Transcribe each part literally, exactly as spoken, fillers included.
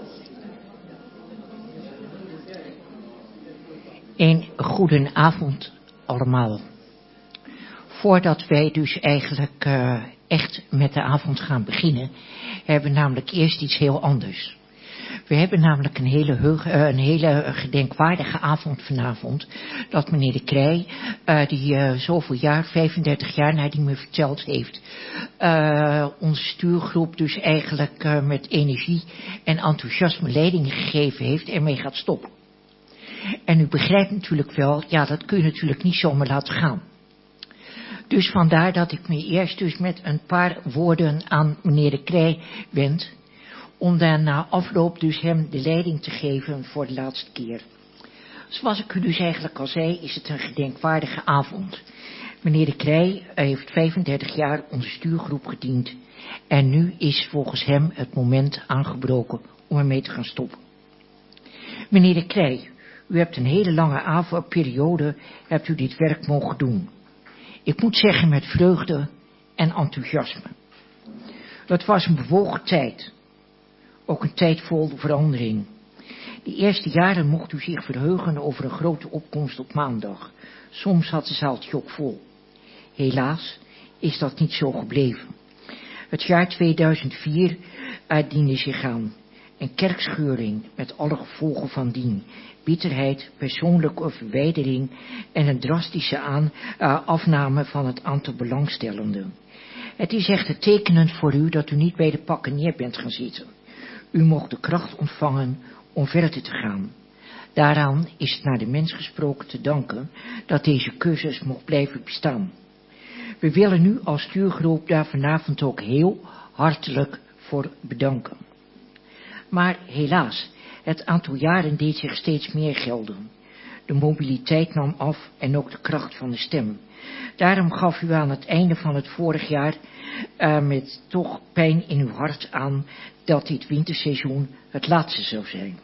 Een goedenavond allemaal. Voordat wij dus eigenlijk uh, echt met de avond gaan beginnen, hebben we namelijk eerst iets heel anders. We hebben namelijk een hele, heug, uh, een hele gedenkwaardige avond vanavond. Dat meneer De Krij, uh, die uh, zoveel jaar, vijfendertig jaar, naar die me verteld heeft, uh, onze stuurgroep dus eigenlijk uh, met energie en enthousiasme leiding gegeven heeft en mee gaat stoppen. En u begrijpt natuurlijk wel, ja, dat kun je natuurlijk niet zomaar laten gaan. Dus vandaar dat ik me eerst dus met een paar woorden aan meneer De Krij wend, om dan na afloop dus hem de leiding te geven voor de laatste keer. Zoals ik u dus eigenlijk al zei, is het een gedenkwaardige avond. Meneer De Krij heeft vijfendertig jaar onze stuurgroep gediend en nu is volgens hem het moment aangebroken om ermee te gaan stoppen. Meneer De Krij, u hebt een hele lange avond, periode, hebt u dit werk mogen doen. Ik moet zeggen met vreugde en enthousiasme. Het was een bewogen tijd. Ook een tijd vol verandering. De eerste jaren mocht u zich verheugen over een grote opkomst op maandag. Soms had de zaal tjokvol. Helaas is dat niet zo gebleven. Het jaar tweeduizend vier uh, diende zich aan. Een kerkscheuring met alle gevolgen van dien. Bitterheid, persoonlijke verwijdering en een drastische aan, uh, afname van het aantal belangstellenden. Het is echter tekenend voor u dat u niet bij de pakken neer bent gaan zitten. U mocht de kracht ontvangen om verder te gaan. Daaraan is het naar de mens gesproken te danken dat deze cursus mocht blijven bestaan. We willen u als stuurgroep daar vanavond ook heel hartelijk voor bedanken. Maar helaas, het aantal jaren deed zich steeds meer gelden. De mobiliteit nam af en ook de kracht van de stem. Daarom gaf u aan het einde van het vorig jaar uh, met toch pijn in uw hart aan dat dit winterseizoen het laatste zou zijn.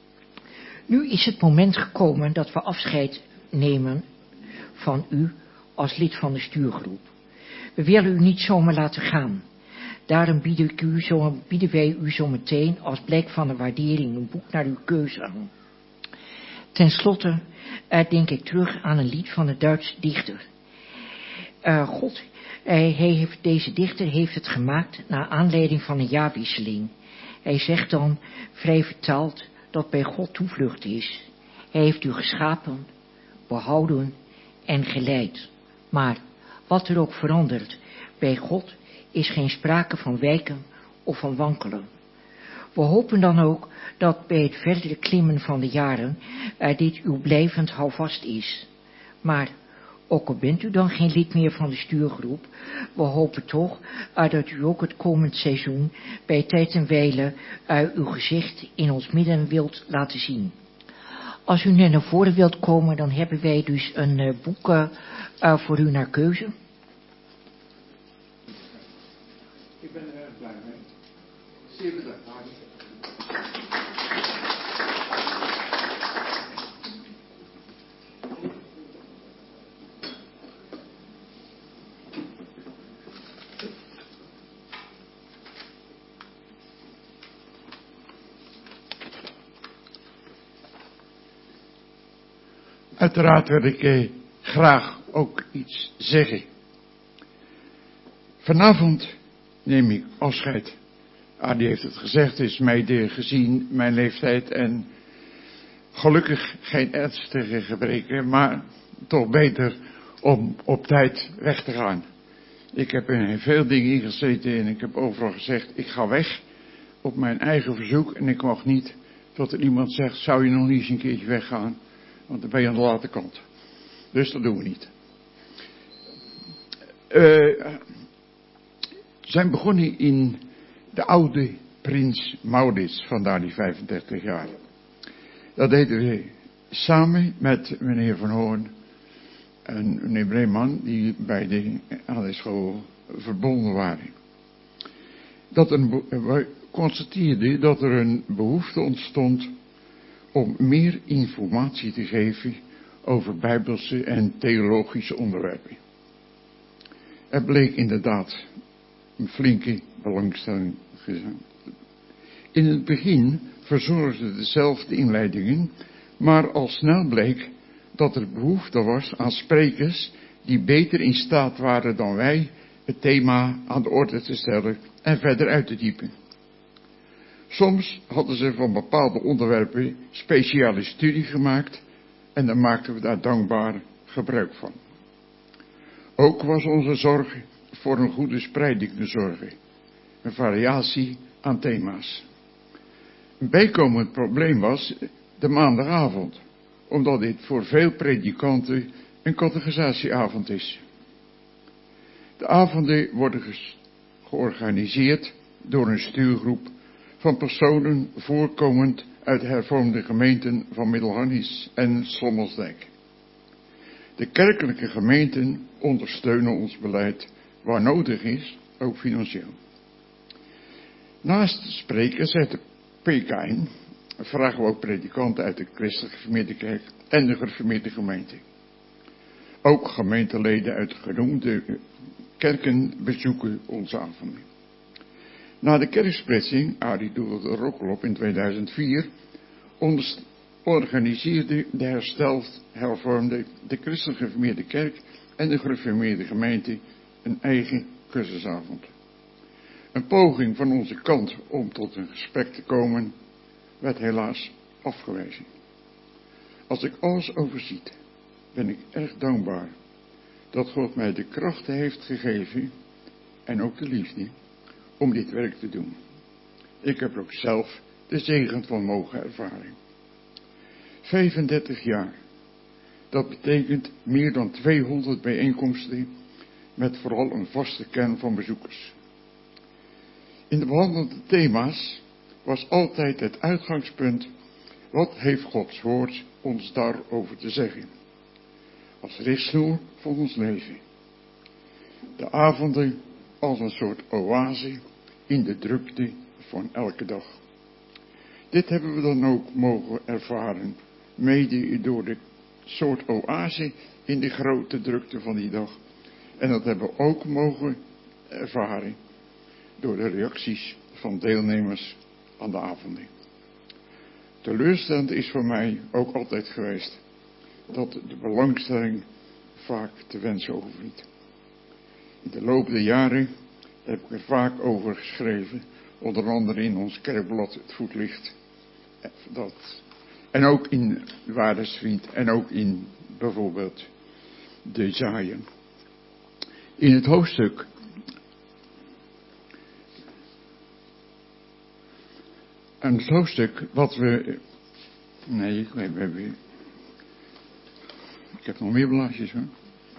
Nu is het moment gekomen dat we afscheid nemen van u als lid van de stuurgroep. We willen u niet zomaar laten gaan. Daarom bied ik u zo, bieden wij u zo meteen als blijk van een waardering een boek naar uw keuze aan. Ten slotte uh, denk ik terug aan een lied van een Duitse dichter. Uh, God, hij, hij heeft, deze dichter heeft het gemaakt naar aanleiding van een jaarwisseling. Hij zegt dan, vrij vertaald, dat bij God toevlucht is. Hij heeft u geschapen, behouden en geleid. Maar wat er ook verandert, bij God is geen sprake van wijken of van wankelen. We hopen dan ook dat bij het verdere klimmen van de jaren uh, dit uw blijvend houvast is. Maar ook al bent u dan geen lid meer van de stuurgroep, we hopen toch uh, dat u ook het komend seizoen bij tijd en wijle uh, uw gezicht in ons midden wilt laten zien. Als u nu naar voren wilt komen, dan hebben wij dus een uh, boek uh, uh, voor u naar keuze. Ik ben er erg blij mee. Zeer bedankt. Uiteraard wil ik eh, graag ook iets zeggen. Vanavond neem ik afscheid. Adi heeft het gezegd, is mij de, gezien mijn leeftijd en gelukkig geen ernstige gebreken, maar toch beter om op tijd weg te gaan. Ik heb in veel dingen ingezeten en ik heb overal gezegd, ik ga weg op mijn eigen verzoek en ik mag niet tot er iemand zegt, zou je nog niet eens een keertje weggaan, want dan ben je aan de late kant. Dus dat doen we niet. Uh, zijn begonnen in de oude Prins Maurits, vandaar die vijfendertig jaar. Dat deden we samen met meneer Van Hoorn en meneer Breeman, die bij de adellijksschool verbonden waren. Dat een, we constateerden dat er een behoefte ontstond om meer informatie te geven over bijbelse en theologische onderwerpen. Er bleek inderdaad een flinke belangstelling. In het begin verzorgden dezelfde inleidingen, maar al snel bleek dat er behoefte was aan sprekers die beter in staat waren dan wij het thema aan de orde te stellen en verder uit te diepen. Soms hadden ze van bepaalde onderwerpen speciale studie gemaakt en dan maakten we daar dankbaar gebruik van. Ook was onze zorg voor een goede spreiding te zorgen, een variatie aan thema's. Een bijkomend probleem was de maandagavond, omdat dit voor veel predikanten een catechisatie-avond is. De avonden worden georganiseerd door een stuurgroep van personen voorkomend uit de hervormde gemeenten van Middelharnis en Sommelsdijk. De kerkelijke gemeenten ondersteunen ons beleid waar nodig is, ook financieel. Naast de sprekers uit de P K N vragen we ook predikanten uit de Christelijke Gereformeerde Kerk en de Gereformeerde Gemeente. Ook gemeenteleden uit de genoemde kerken bezoeken onze avonden. Na de kerksplitsing, Arie doelde er ook al op in tweeduizend vier, organiseerde de hersteld hervormde de Christelijke Gereformeerde Kerk en de Gereformeerde Gemeente een eigen cursusavond. Een poging van onze kant om tot een gesprek te komen, werd helaas afgewezen. Als ik alles overziet, ben ik erg dankbaar dat God mij de krachten heeft gegeven, en ook de liefde, om dit werk te doen. Ik heb er ook zelf de zegen van mogen ervaren. vijfendertig jaar, dat betekent meer dan tweehonderd bijeenkomsten, met vooral een vaste kern van bezoekers. In de behandelde thema's was altijd het uitgangspunt: wat heeft Gods woord ons daarover te zeggen? Als richtsnoer van ons leven. De avonden als een soort oase in de drukte van elke dag. Dit hebben we dan ook mogen ervaren, mede door de soort oase in de grote drukte van die dag. En dat hebben we ook mogen ervaren door de reacties van deelnemers aan de avonden. Teleurstellend is voor mij ook altijd geweest dat de belangstelling vaak te wensen overliet. In de loop der jaren heb ik er vaak over geschreven, onder andere in ons kerkblad Het Voetlicht. Dat, en ook in Waarheidsvriend en ook in bijvoorbeeld De Zaaien. In het hoofdstuk En het hoofdstuk wat we... Nee, ik, we hebben, ik heb nog meer blaadjes hoor.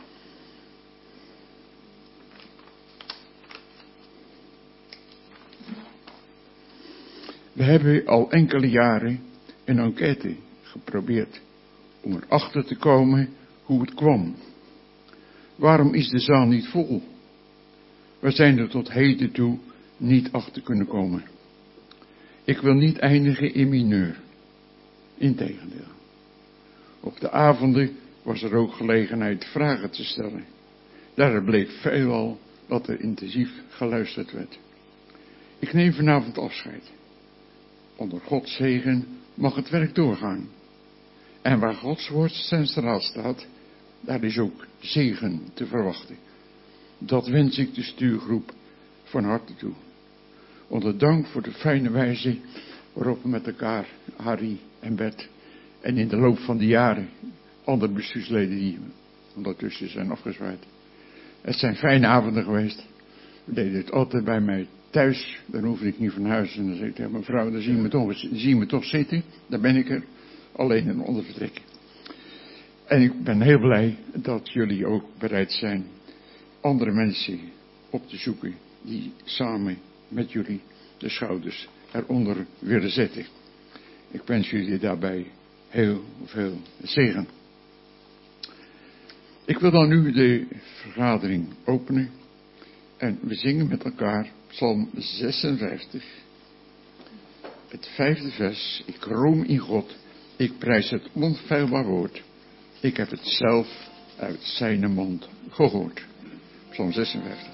We hebben al enkele jaren een enquête geprobeerd om erachter te komen hoe het kwam. Waarom is de zaal niet vol? We zijn er tot heden toe niet achter kunnen komen. Ik wil niet eindigen in mineur. Integendeel. Op de avonden was er ook gelegenheid vragen te stellen. Daar bleek veelal dat er intensief geluisterd werd. Ik neem vanavond afscheid. Onder Gods zegen mag het werk doorgaan. En waar Gods woord centraal staat, daar is ook zegen te verwachten. Dat wens ik de stuurgroep van harte toe. Onder dank voor de fijne wijze waarop we met elkaar, Harry en Bert, en in de loop van de jaren andere bestuursleden die ondertussen zijn afgezwaaid. Het zijn fijne avonden geweest. We deden het altijd bij mij thuis. Dan hoefde ik niet van huis. En dan zei ik tegen mijn vrouw, dan zie je me toch, zie je me toch zitten. Daar ben ik er. Alleen in een ander vertrek. En ik ben heel blij dat jullie ook bereid zijn andere mensen op te zoeken die samen met jullie de schouders eronder willen zetten. Ik wens jullie daarbij heel veel zegen. Ik wil dan nu de vergadering openen en we zingen met elkaar Psalm zesenvijftig, het vijfde vers. Ik roem in God, ik prijs het onfeilbaar woord. Ik heb het zelf uit zijn mond gehoord. Psalm zesenvijftig.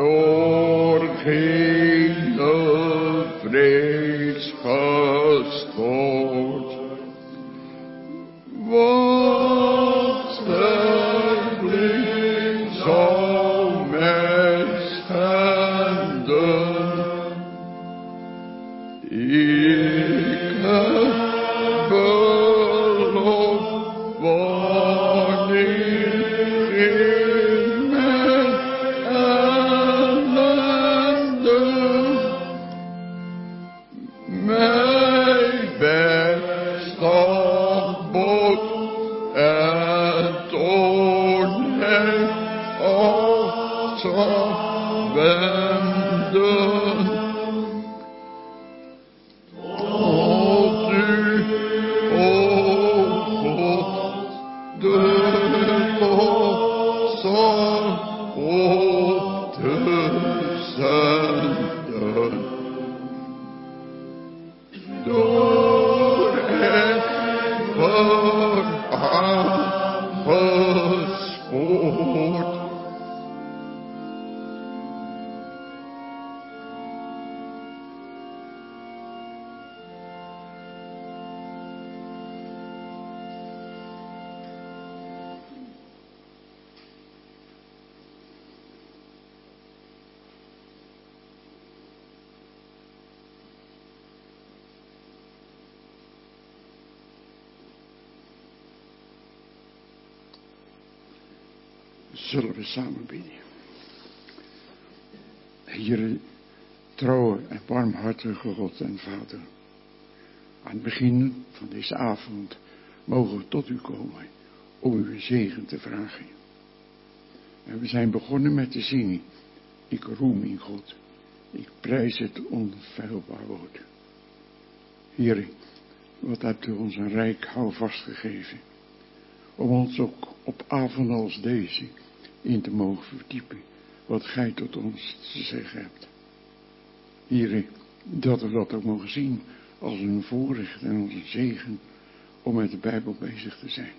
door geen vrees gestoord. Wat sterveling zou mij schenden. Ik heb beloofd wanneer in mijn ellende mij bijstand bood en toen hij af zou wenden. Tot u, o God, de loszang op te zenden. Door het veraangespoord. Zullen we samen bidden. Heere, trouwe en barmhartige God en Vader. Aan het begin van deze avond mogen we tot u komen om uw zegen te vragen. En we zijn begonnen met te zingen. Ik roem in God. Ik prijs het onfeilbaar woord. Heere, wat hebt u ons een rijk houvast gegeven. Om ons ook op avonden als deze in te mogen verdiepen wat gij tot ons te zeggen hebt. Heere, dat we dat ook mogen zien als een voorrecht en als een zegen om met de Bijbel bezig te zijn.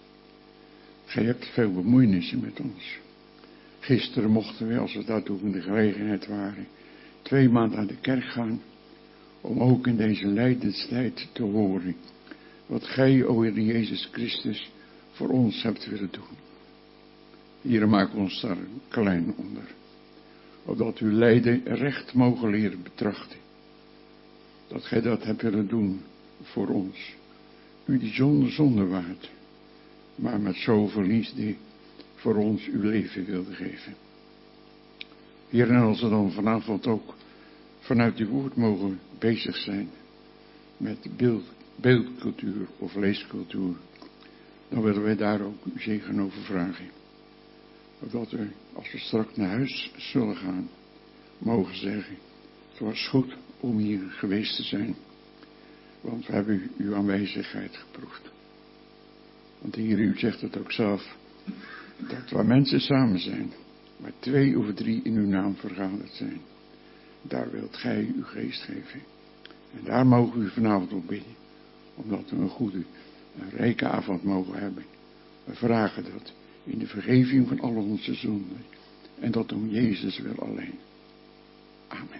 Gij hebt veel bemoeienissen met ons. Gisteren mochten we, als we daartoe in de gelegenheid waren, twee maanden aan de kerk gaan, om ook in deze lijdenstijd te horen wat gij, o Heer Jezus Christus, voor ons hebt willen doen. Hier maak ons daar klein onder, opdat uw lijden recht mogen leren betrachten. Dat gij dat hebt willen doen voor ons, u die zonder zonde waart, maar met zoveel liefde voor ons uw leven wilde geven. Heer, en als we dan vanavond ook vanuit uw woord mogen bezig zijn met beeld, beeldcultuur of leescultuur, dan willen wij daar ook uw zegen over vragen. Zodat we, als we straks naar huis zullen gaan, mogen zeggen, het was goed om hier geweest te zijn, want we hebben uw aanwezigheid geproefd. Want Heer, u zegt het ook zelf, dat waar mensen samen zijn, waar twee of drie in uw naam vergaderd zijn, daar wilt gij uw geest geven. En daar mogen we u vanavond op bidden, omdat we een goede, een rijke avond mogen hebben. We vragen dat in de vergeving van alle onze zonden. En dat om Jezus wil alleen. Amen.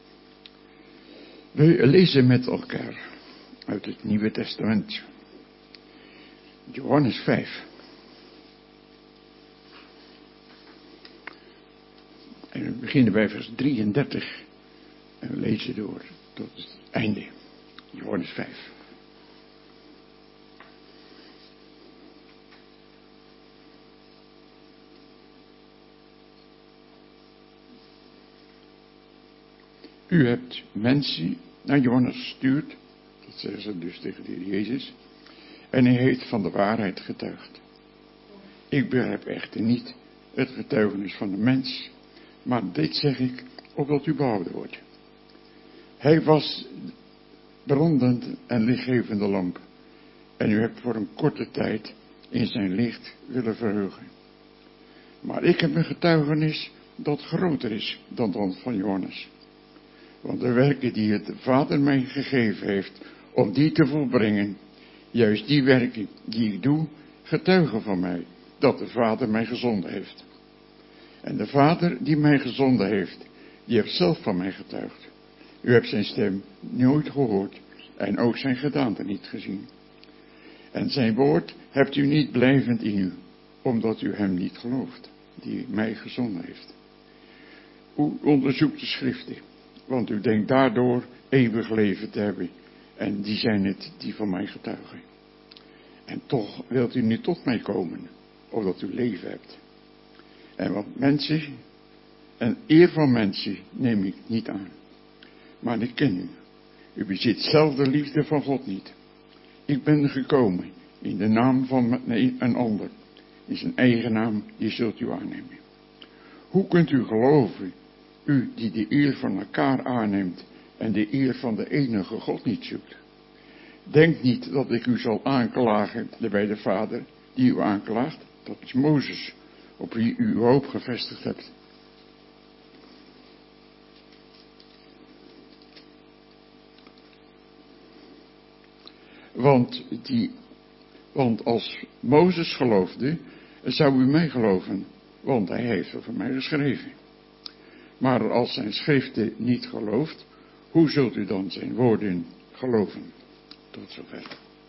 We lezen met elkaar uit het Nieuwe Testament. Johannes vijf. En we beginnen bij vers drieëndertig. En we lezen door tot het einde. Johannes vijf. U hebt mensen naar Johannes gestuurd, dat zeggen ze dus tegen de Heer Jezus, en hij heeft van de waarheid getuigd. Ik begrijp echter niet het getuigenis van de mens, maar dit zeg ik, opdat u behouden wordt. Hij was brandend en lichtgevende lamp, en u hebt voor een korte tijd in zijn licht willen verheugen. Maar ik heb een getuigenis dat groter is dan dat van Johannes. Want de werken die het Vader mij gegeven heeft, om die te volbrengen, juist die werken die ik doe, getuigen van mij, dat de Vader mij gezonden heeft. En de Vader die mij gezonden heeft, die heeft zelf van mij getuigd. U hebt zijn stem nooit gehoord en ook zijn gedaante niet gezien. En zijn woord hebt u niet blijvend in u, omdat u hem niet gelooft, die mij gezonden heeft. U onderzoekt de schriften, want u denkt daardoor eeuwig leven te hebben. En die zijn het die van mij getuigen. En toch wilt u niet tot mij komen, opdat u leven hebt. En wat mensen, en eer van mensen neem ik niet aan. Maar ik ken u. U bezit zelf de liefde van God niet. Ik ben gekomen in de naam van een ander. In zijn eigen naam, die zult u aannemen. Hoe kunt u geloven, u die de eer van elkaar aanneemt en de eer van de enige God niet zoekt? Denk niet dat ik u zal aanklagen bij de Vader die u aanklaagt. Dat is Mozes, op wie u uw hoop gevestigd hebt. Want, die, want als Mozes geloofde, zou u mij geloven, want hij heeft over mij geschreven. Maar als zijn schriften niet gelooft, hoe zult u dan zijn woorden geloven? Tot zover.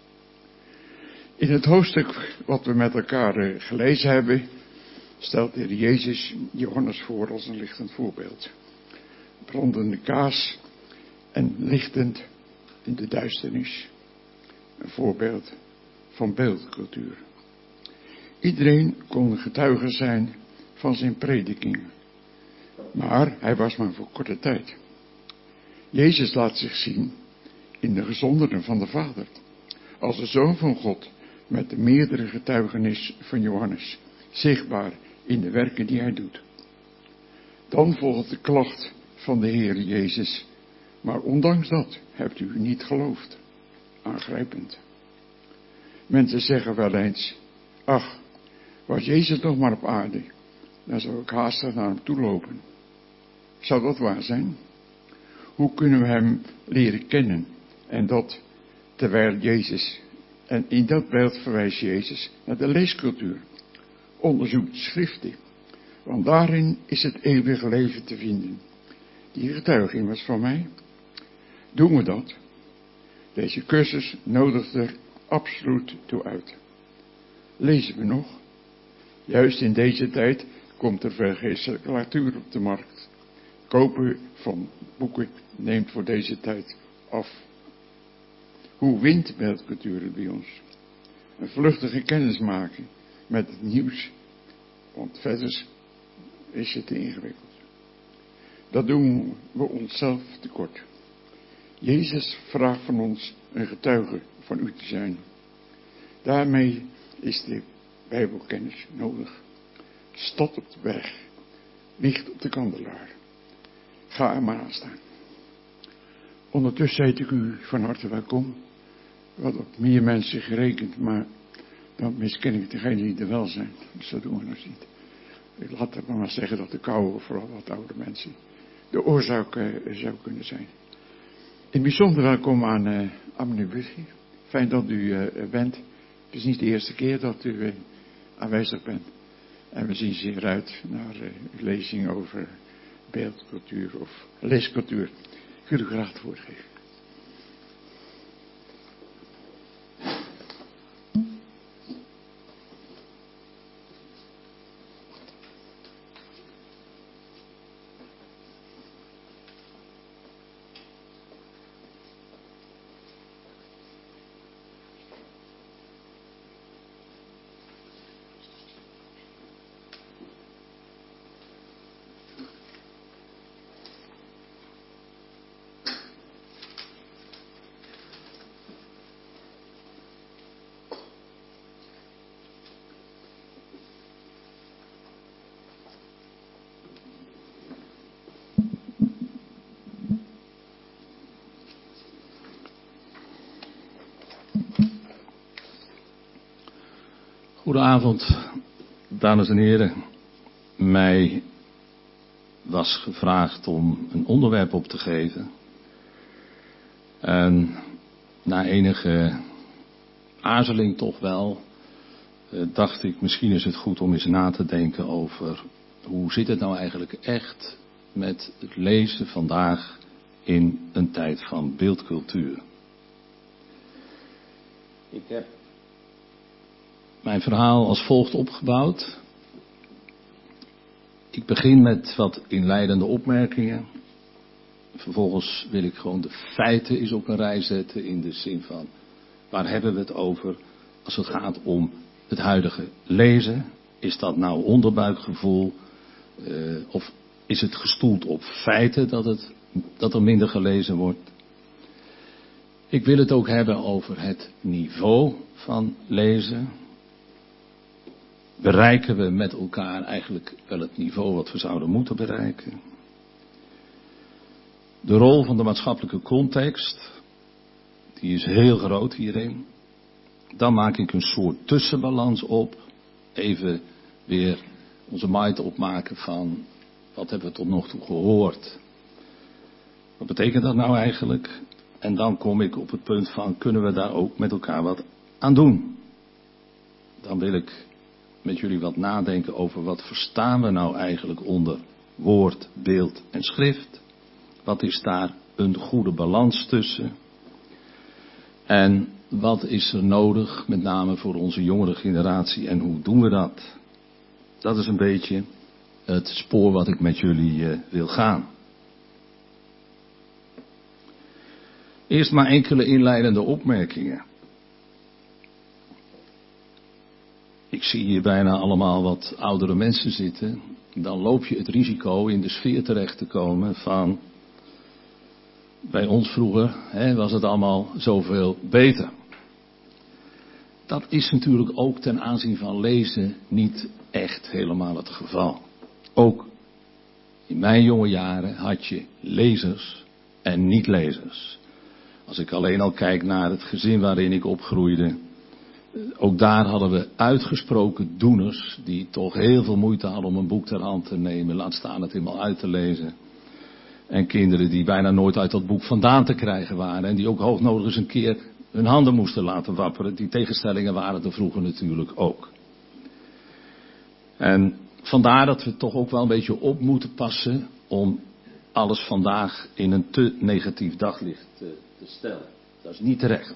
In het hoofdstuk wat we met elkaar gelezen hebben, stelt de Heer Jezus Johannes voor als een lichtend voorbeeld. Brandende kaas en lichtend in de duisternis. Een voorbeeld van beeldcultuur. Iedereen kon getuige zijn van zijn prediking. Maar hij was maar voor korte tijd. Jezus laat zich zien in de gezonderen van de Vader. Als de Zoon van God met de meerdere getuigenis van Johannes. Zichtbaar in de werken die hij doet. Dan volgt de klacht van de Heer Jezus. Maar ondanks dat hebt u niet geloofd. Aangrijpend. Mensen zeggen wel eens, ach, was Jezus nog maar op aarde, dan zou ik haastig naar hem toe lopen. Zou dat waar zijn? Hoe kunnen we hem leren kennen? En dat terwijl Jezus, en in dat beeld verwijst Jezus naar de leescultuur. Onderzoek de schriften, want daarin is het eeuwige leven te vinden. Die getuiging was van mij. Doen we dat? Deze cursus nodigt er absoluut toe uit. Lezen we nog? Juist in deze tijd komt er vergeestelijke literatuur op de markt. Kopen van boeken neemt voor deze tijd af. Hoe wint beeldcultuur het bij ons? Een vluchtige kennismaking met het nieuws, want verder is het te ingewikkeld. Dat doen we onszelf tekort. Jezus vraagt van ons een getuige van u te zijn. Daarmee is de Bijbelkennis nodig. Stad op de berg, licht op de kandelaar. Ga er maar aan staan. Ondertussen heet ik u van harte welkom. Wat op meer mensen gerekend, maar dan misken ik degenen die er wel zijn. Dus dat doen we nog niet. Ik laat het maar zeggen dat de koude, vooral wat oude mensen, de oorzaak uh, zou kunnen zijn. In het bijzonder welkom aan, uh, aan meneer Burgi. Fijn dat u uh, bent. Het is niet de eerste keer dat u uh, aanwezig bent. En we zien zeer uit naar uh, uw lezing over beeldcultuur of leescultuur. Ik wil u graag het woord geven. Goedenavond, dames en heren. Mij was gevraagd om een onderwerp op te geven. En na enige aarzeling toch wel, eh, dacht ik, misschien is het goed om eens na te denken over hoe zit het nou eigenlijk echt met het lezen vandaag in een tijd van beeldcultuur? Ik heb mijn verhaal als volgt opgebouwd. Ik begin met wat inleidende opmerkingen. Vervolgens wil ik gewoon de feiten eens op een rij zetten in de zin van, waar hebben we het over als het gaat om het huidige lezen? Is dat nou onderbuikgevoel? Uh, of is het gestoeld op feiten dat, het, dat er minder gelezen wordt? Ik wil het ook hebben over het niveau van lezen. Bereiken we met elkaar eigenlijk wel het niveau wat we zouden moeten bereiken? De rol van de maatschappelijke context, die is heel groot hierin. Dan maak ik een soort tussenbalans op. Even weer onze mind opmaken van, wat hebben we tot nog toe gehoord? Wat betekent dat nou eigenlijk? En dan kom ik op het punt van, kunnen we daar ook met elkaar wat aan doen? Dan wil ik met jullie wat nadenken over, wat verstaan we nou eigenlijk onder woord, beeld en schrift? Wat is daar een goede balans tussen? En wat is er nodig, met name voor onze jongere generatie, en hoe doen we dat? Dat is een beetje het spoor wat ik met jullie uh, wil gaan. Eerst maar enkele inleidende opmerkingen. Ik zie hier bijna allemaal wat oudere mensen zitten. Dan loop je het risico in de sfeer terecht te komen van, bij ons vroeger hè, was het allemaal zoveel beter. Dat is natuurlijk ook ten aanzien van lezen niet echt helemaal het geval. Ook in mijn jonge jaren had je lezers en niet-lezers. Als ik alleen al kijk naar het gezin waarin ik opgroeide, ook daar hadden we uitgesproken doeners die toch heel veel moeite hadden om een boek ter hand te nemen, laat staan het helemaal uit te lezen. En kinderen die bijna nooit uit dat boek vandaan te krijgen waren en die ook hoognodig eens een keer hun handen moesten laten wapperen. Die tegenstellingen waren er vroeger natuurlijk ook. En vandaar dat we toch ook wel een beetje op moeten passen om alles vandaag in een te negatief daglicht te, te stellen. Dat is niet terecht.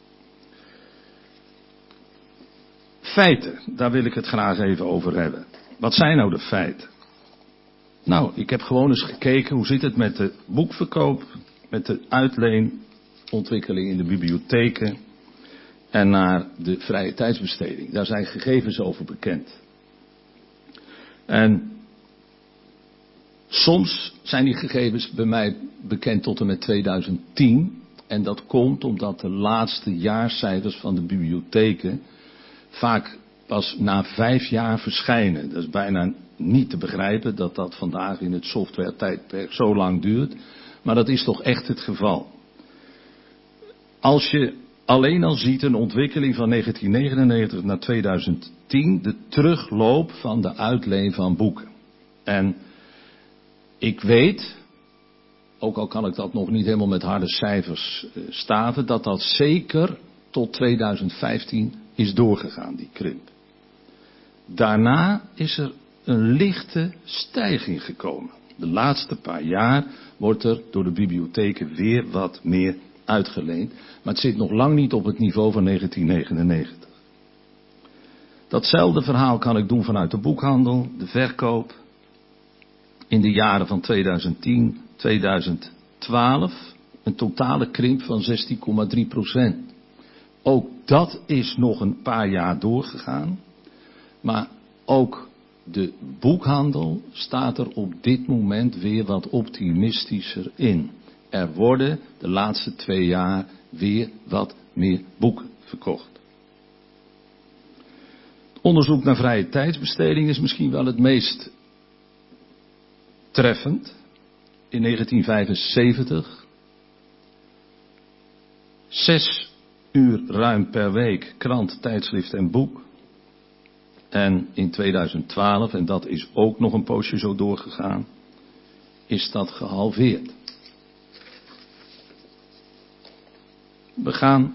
Feiten, daar wil ik het graag even over hebben. Wat zijn nou de feiten? Nou, ik heb gewoon eens gekeken hoe zit het met de boekverkoop, met de uitleenontwikkeling in de bibliotheken en naar de vrije tijdsbesteding. Daar zijn gegevens over bekend. En soms zijn die gegevens bij mij bekend tot en met tweeduizend tien. En dat komt omdat de laatste jaarcijfers van de bibliotheken vaak pas na vijf jaar verschijnen. Dat is bijna niet te begrijpen dat dat vandaag in het software-tijdperk zo lang duurt. Maar dat is toch echt het geval. Als je alleen al ziet een ontwikkeling van negentien negenennegentig naar tweeduizend tien, de terugloop van de uitleen van boeken. En ik weet, ook al kan ik dat nog niet helemaal met harde cijfers staven, dat dat zeker tot tweeduizend vijftien is doorgegaan, die krimp. Daarna is er een lichte stijging gekomen. De laatste paar jaar wordt er door de bibliotheken weer wat meer uitgeleend. Maar het zit nog lang niet op het niveau van negentien negenennegentig. Datzelfde verhaal kan ik doen vanuit de boekhandel, de verkoop. In de jaren van tweeduizend tien, tweeduizend twaalf een totale krimp van zestien komma drie procent. Ook dat is nog een paar jaar doorgegaan. Maar ook de boekhandel staat er op dit moment weer wat optimistischer in. Er worden de laatste twee jaar weer wat meer boeken verkocht. Onderzoek naar vrije tijdsbesteding is misschien wel het meest treffend. In negentien vijfenzeventig. Zes uur ruim per week krant, tijdschrift en boek. En in tweeduizend twaalf, en dat is ook nog een poosje zo doorgegaan, is dat gehalveerd. We gaan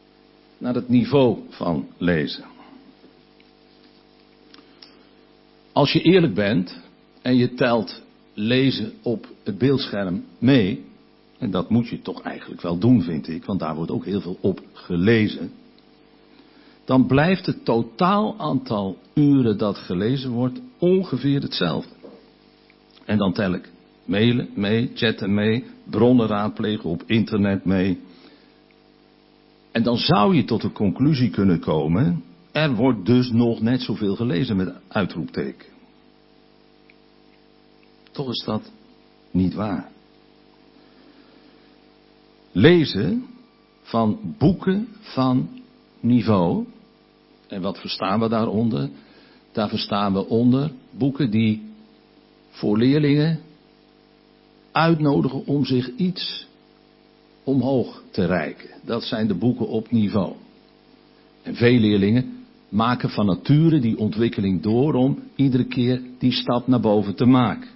naar het niveau van lezen. Als je eerlijk bent en je telt lezen op het beeldscherm mee, en dat moet je toch eigenlijk wel doen, vind ik, want daar wordt ook heel veel op gelezen, dan blijft het totaal aantal uren dat gelezen wordt ongeveer hetzelfde. En dan tel ik mailen mee, chatten mee, bronnen raadplegen op internet mee. En dan zou je tot de conclusie kunnen komen, er wordt dus nog net zoveel gelezen met uitroepteken. Toch is dat niet waar. Lezen van boeken van niveau. En wat verstaan we daaronder? Daar verstaan we onder boeken die voor leerlingen uitnodigen om zich iets omhoog te reiken. Dat zijn de boeken op niveau. En veel leerlingen maken van nature die ontwikkeling door om iedere keer die stap naar boven te maken.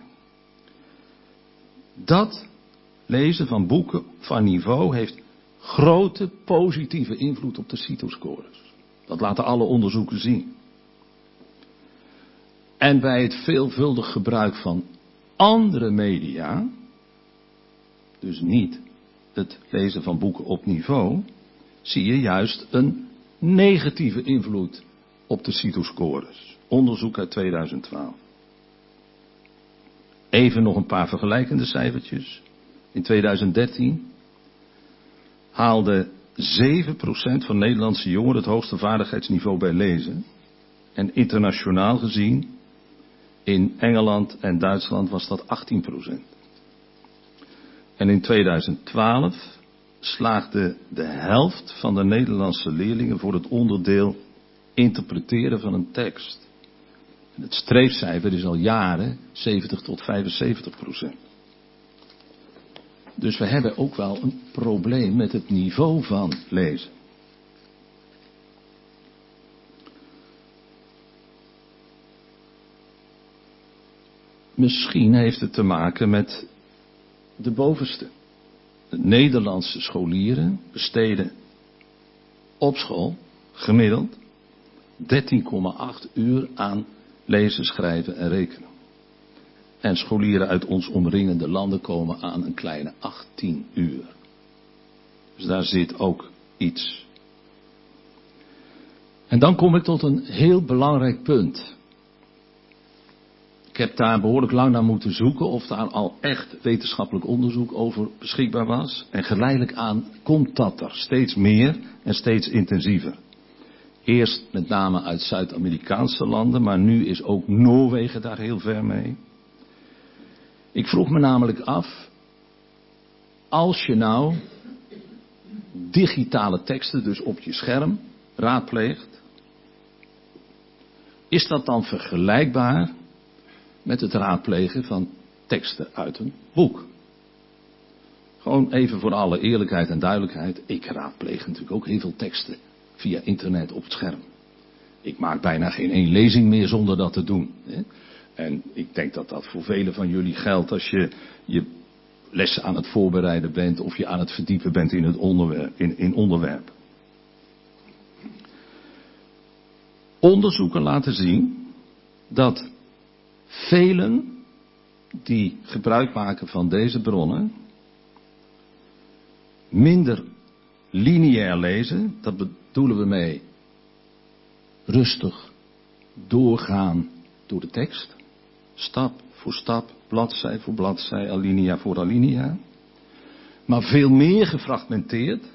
Dat lezen van boeken van niveau heeft grote positieve invloed op de CITO-scores. Dat laten alle onderzoeken zien. En bij het veelvuldig gebruik van andere media, dus niet het lezen van boeken op niveau, zie je juist een negatieve invloed op de CITO-scores. Onderzoek uit tweeduizend twaalf. Even nog een paar vergelijkende cijfertjes. In tweeduizend dertien haalde zeven procent van Nederlandse jongeren het hoogste vaardigheidsniveau bij lezen. En internationaal gezien, in Engeland en Duitsland was dat achttien procent. En in tweeduizend twaalf slaagde de helft van de Nederlandse leerlingen voor het onderdeel interpreteren van een tekst. En het streefcijfer is al jaren zeventig tot vijfenzeventig procent. Dus we hebben ook wel een probleem met het niveau van lezen. Misschien heeft het te maken met de bovenste. De Nederlandse scholieren besteden op school gemiddeld dertien komma acht uur aan lezen, schrijven en rekenen. En scholieren uit ons omringende landen komen aan een kleine achttien uur. Dus daar zit ook iets. En dan kom ik tot een heel belangrijk punt. Ik heb daar behoorlijk lang naar moeten zoeken of daar al echt wetenschappelijk onderzoek over beschikbaar was. En geleidelijk aan komt dat er steeds meer en steeds intensiever. Eerst met name uit Zuid-Amerikaanse landen, maar nu is ook Noorwegen daar heel ver mee. Ik vroeg me namelijk af, als je nou digitale teksten dus op je scherm raadpleegt, is dat dan vergelijkbaar met het raadplegen van teksten uit een boek? Gewoon even voor alle eerlijkheid en duidelijkheid, ik raadpleeg natuurlijk ook heel veel teksten via internet op het scherm. Ik maak bijna geen één lezing meer zonder dat te doen. Hè? En ik denk dat dat voor velen van jullie geldt als je je lessen aan het voorbereiden bent of je aan het verdiepen bent in het onderwerp. In, in onderwerp. Onderzoeken laten zien dat velen die gebruik maken van deze bronnen minder lineair lezen, dat bedoelen we mee rustig doorgaan door de tekst, stap voor stap, bladzij voor bladzij, alinea voor alinea, maar veel meer gefragmenteerd.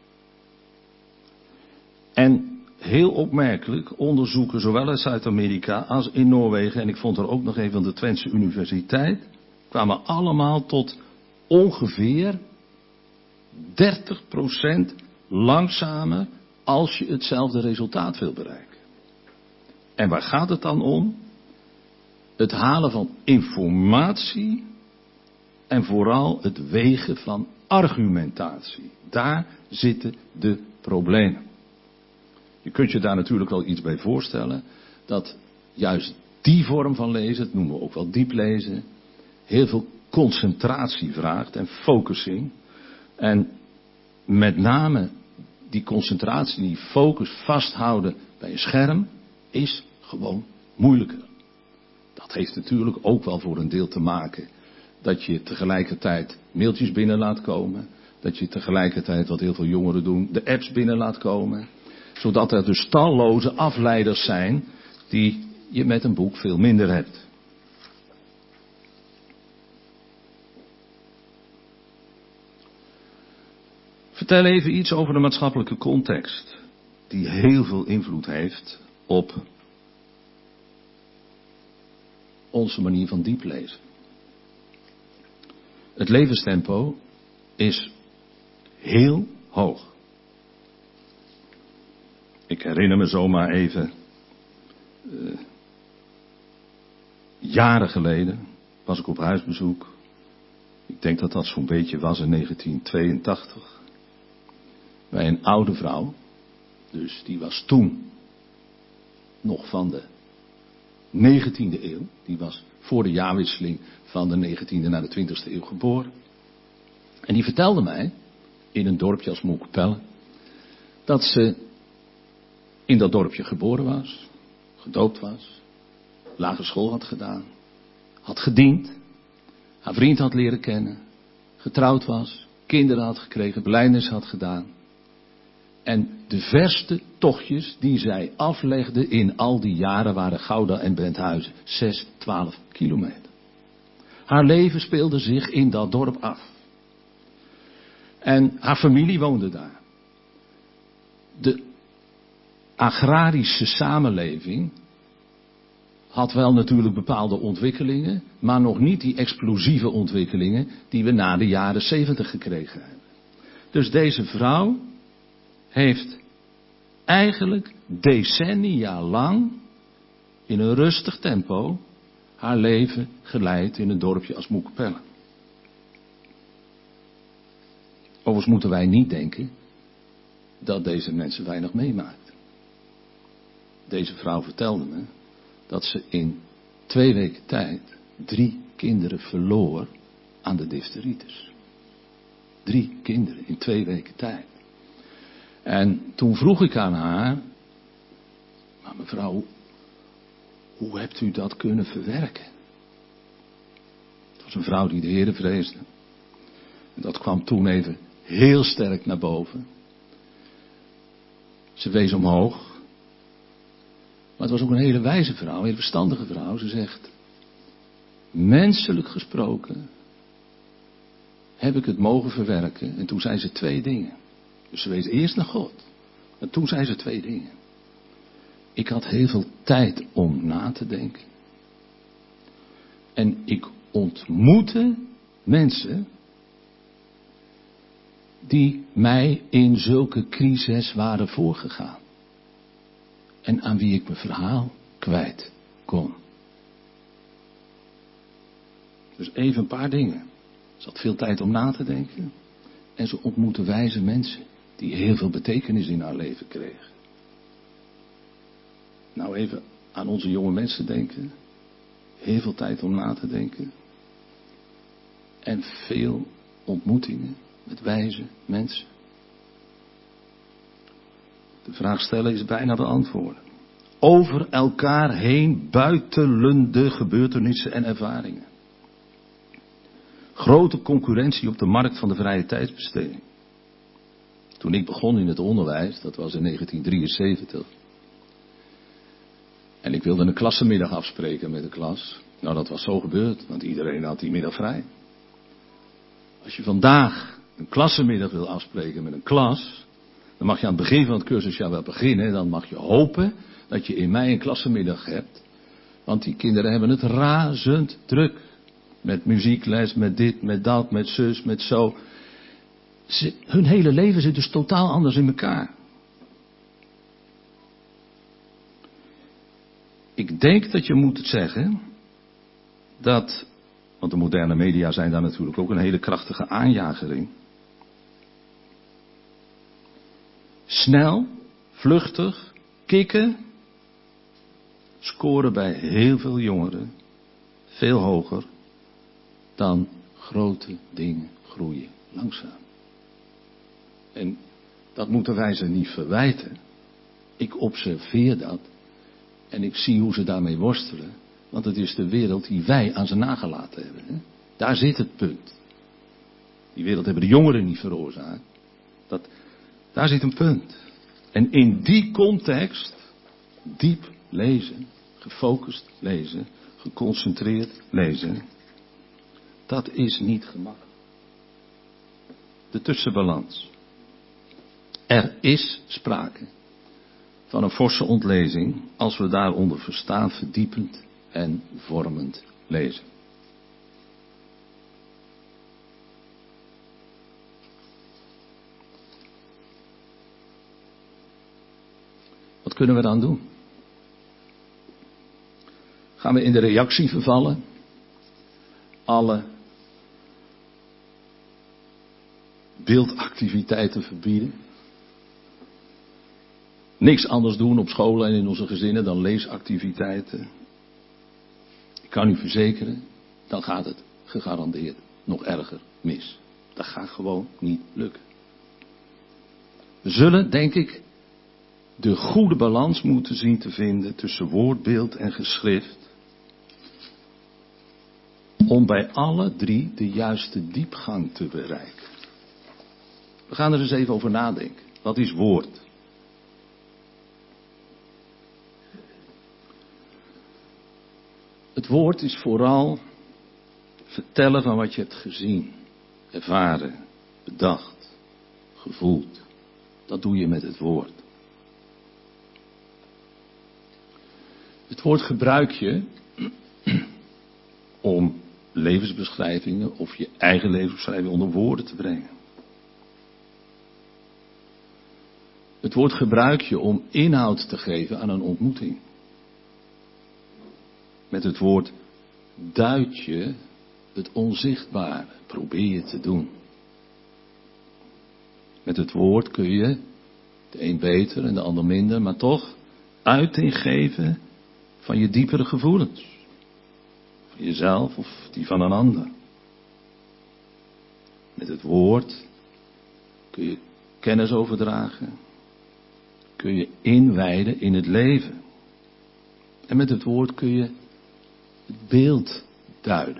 En heel opmerkelijk, onderzoeken zowel in Zuid-Amerika als in Noorwegen, en ik vond er ook nog een van de Twentse Universiteit, kwamen allemaal tot ongeveer dertig procent langzamer als je hetzelfde resultaat wil bereiken. En waar gaat het dan om? Het halen van informatie en vooral het wegen van argumentatie. Daar zitten de problemen. Je kunt je daar natuurlijk wel iets bij voorstellen, dat juist die vorm van lezen, dat noemen we ook wel diep lezen, heel veel concentratie vraagt en focusing. En met name die concentratie, die focus vasthouden bij een scherm, is gewoon moeilijker. Dat heeft natuurlijk ook wel voor een deel te maken dat je tegelijkertijd mailtjes binnen laat komen. Dat je tegelijkertijd, wat heel veel jongeren doen, de apps binnen laat komen. Zodat er dus talloze afleiders zijn die je met een boek veel minder hebt. Vertel even iets over de maatschappelijke context, die heel veel invloed heeft op onze manier van diep lezen. Het levenstempo is heel hoog. Ik herinner me zomaar even, uh, jaren geleden was ik op huisbezoek. Ik denk dat dat zo'n beetje was in negentien tweeëntachtig. Bij een oude vrouw, dus die was toen nog van de negentiende eeuw. Die was voor de jaarwisseling van de negentiende naar de twintigste eeuw geboren. En die vertelde mij, in een dorpje als Moerkapelle, dat ze in dat dorpje geboren was, gedoopt was, lagere school had gedaan, had gediend, haar vriend had leren kennen, getrouwd was, kinderen had gekregen, belijdenis had gedaan. En de verste tochtjes die zij aflegde in al die jaren waren Gouda en Benthuizen. Zes, twaalf kilometer. Haar leven speelde zich in dat dorp af. En haar familie woonde daar. De agrarische samenleving had wel natuurlijk bepaalde ontwikkelingen, maar nog niet die explosieve ontwikkelingen die we na de jaren zeventig gekregen hebben. Dus deze vrouw heeft eigenlijk decennia lang in een rustig tempo haar leven geleid in een dorpje als Moerkapelle. Overigens moeten wij niet denken dat deze mensen weinig meemaakt. Deze vrouw vertelde me dat ze in twee weken tijd drie kinderen verloor aan de difteritis. Drie kinderen in twee weken tijd. En toen vroeg ik aan haar, maar mevrouw, hoe hebt u dat kunnen verwerken? Het was een vrouw die de Heere vreesde. En dat kwam toen even heel sterk naar boven. Ze wees omhoog. Maar het was ook een hele wijze vrouw, een hele verstandige vrouw. Ze zegt, menselijk gesproken heb ik het mogen verwerken. En toen zei ze twee dingen. Dus ze wees eerst naar God. En toen zei ze twee dingen. Ik had heel veel tijd om na te denken. En ik ontmoette mensen die mij in zulke crises waren voorgegaan. En aan wie ik mijn verhaal kwijt kon. Dus even een paar dingen. Ze had veel tijd om na te denken. En ze ontmoette wijze mensen die heel veel betekenis in haar leven kregen. Nou even aan onze jonge mensen denken. Heel veel tijd om na te denken. En veel ontmoetingen met wijze mensen. De vraag stellen is bijna beantwoorden. Over elkaar heen buitelende gebeurtenissen en ervaringen. Grote concurrentie op de markt van de vrije tijdsbesteding. Toen ik begon in het onderwijs, dat was in negentien drieënzeventig. En ik wilde een klassenmiddag afspreken met de klas. Nou, dat was zo gebeurd, want iedereen had die middag vrij. Als je vandaag een klassenmiddag wil afspreken met een klas, dan mag je aan het begin van het cursusjaar wel beginnen. Dan mag je hopen dat je in mei een klassenmiddag hebt. Want die kinderen hebben het razend druk. Met muziekles, met dit, met dat, met zus, met zo. Ze, hun hele leven zit dus totaal anders in elkaar. Ik denk dat je moet zeggen dat, want de moderne media zijn daar natuurlijk ook een hele krachtige aanjager in. Snel, vluchtig, kikken, scoren bij heel veel jongeren veel hoger dan grote dingen groeien langzaam. En dat moeten wij ze niet verwijten. Ik observeer dat en ik zie hoe ze daarmee worstelen. Want het is de wereld die wij aan ze nagelaten hebben. Hè? Daar zit het punt. Die wereld hebben de jongeren niet veroorzaakt. Dat, daar zit een punt. En in die context diep lezen, gefocust lezen, geconcentreerd lezen, dat is niet gemakkelijk. De tussenbalans. Er is sprake van een forse ontlezing als we daaronder verstaan verdiepend en vormend lezen. Wat kunnen we dan doen? Gaan we in de reactie vervallen? Alle beeldactiviteiten verbieden? Niks anders doen op scholen en in onze gezinnen dan leesactiviteiten? Ik kan u verzekeren, dan gaat het gegarandeerd nog erger mis. Dat gaat gewoon niet lukken. We zullen, denk ik, de goede balans moeten zien te vinden tussen woord, beeld en geschrift. Om bij alle drie de juiste diepgang te bereiken. We gaan er eens even over nadenken. Wat is woord? Het woord is vooral vertellen van wat je hebt gezien, ervaren, bedacht, gevoeld. Dat doe je met het woord. Het woord gebruik je om levensbeschrijvingen of je eigen levensbeschrijving onder woorden te brengen. Het woord gebruik je om inhoud te geven aan een ontmoeting. Met het woord duid je het onzichtbare, probeer je te doen. Met het woord kun je, de een beter en de ander minder, maar toch uiting geven van je diepere gevoelens. Van jezelf of die van een ander. Met het woord kun je kennis overdragen. Kun je inwijden in het leven. En met het woord kun je het beeld duiden.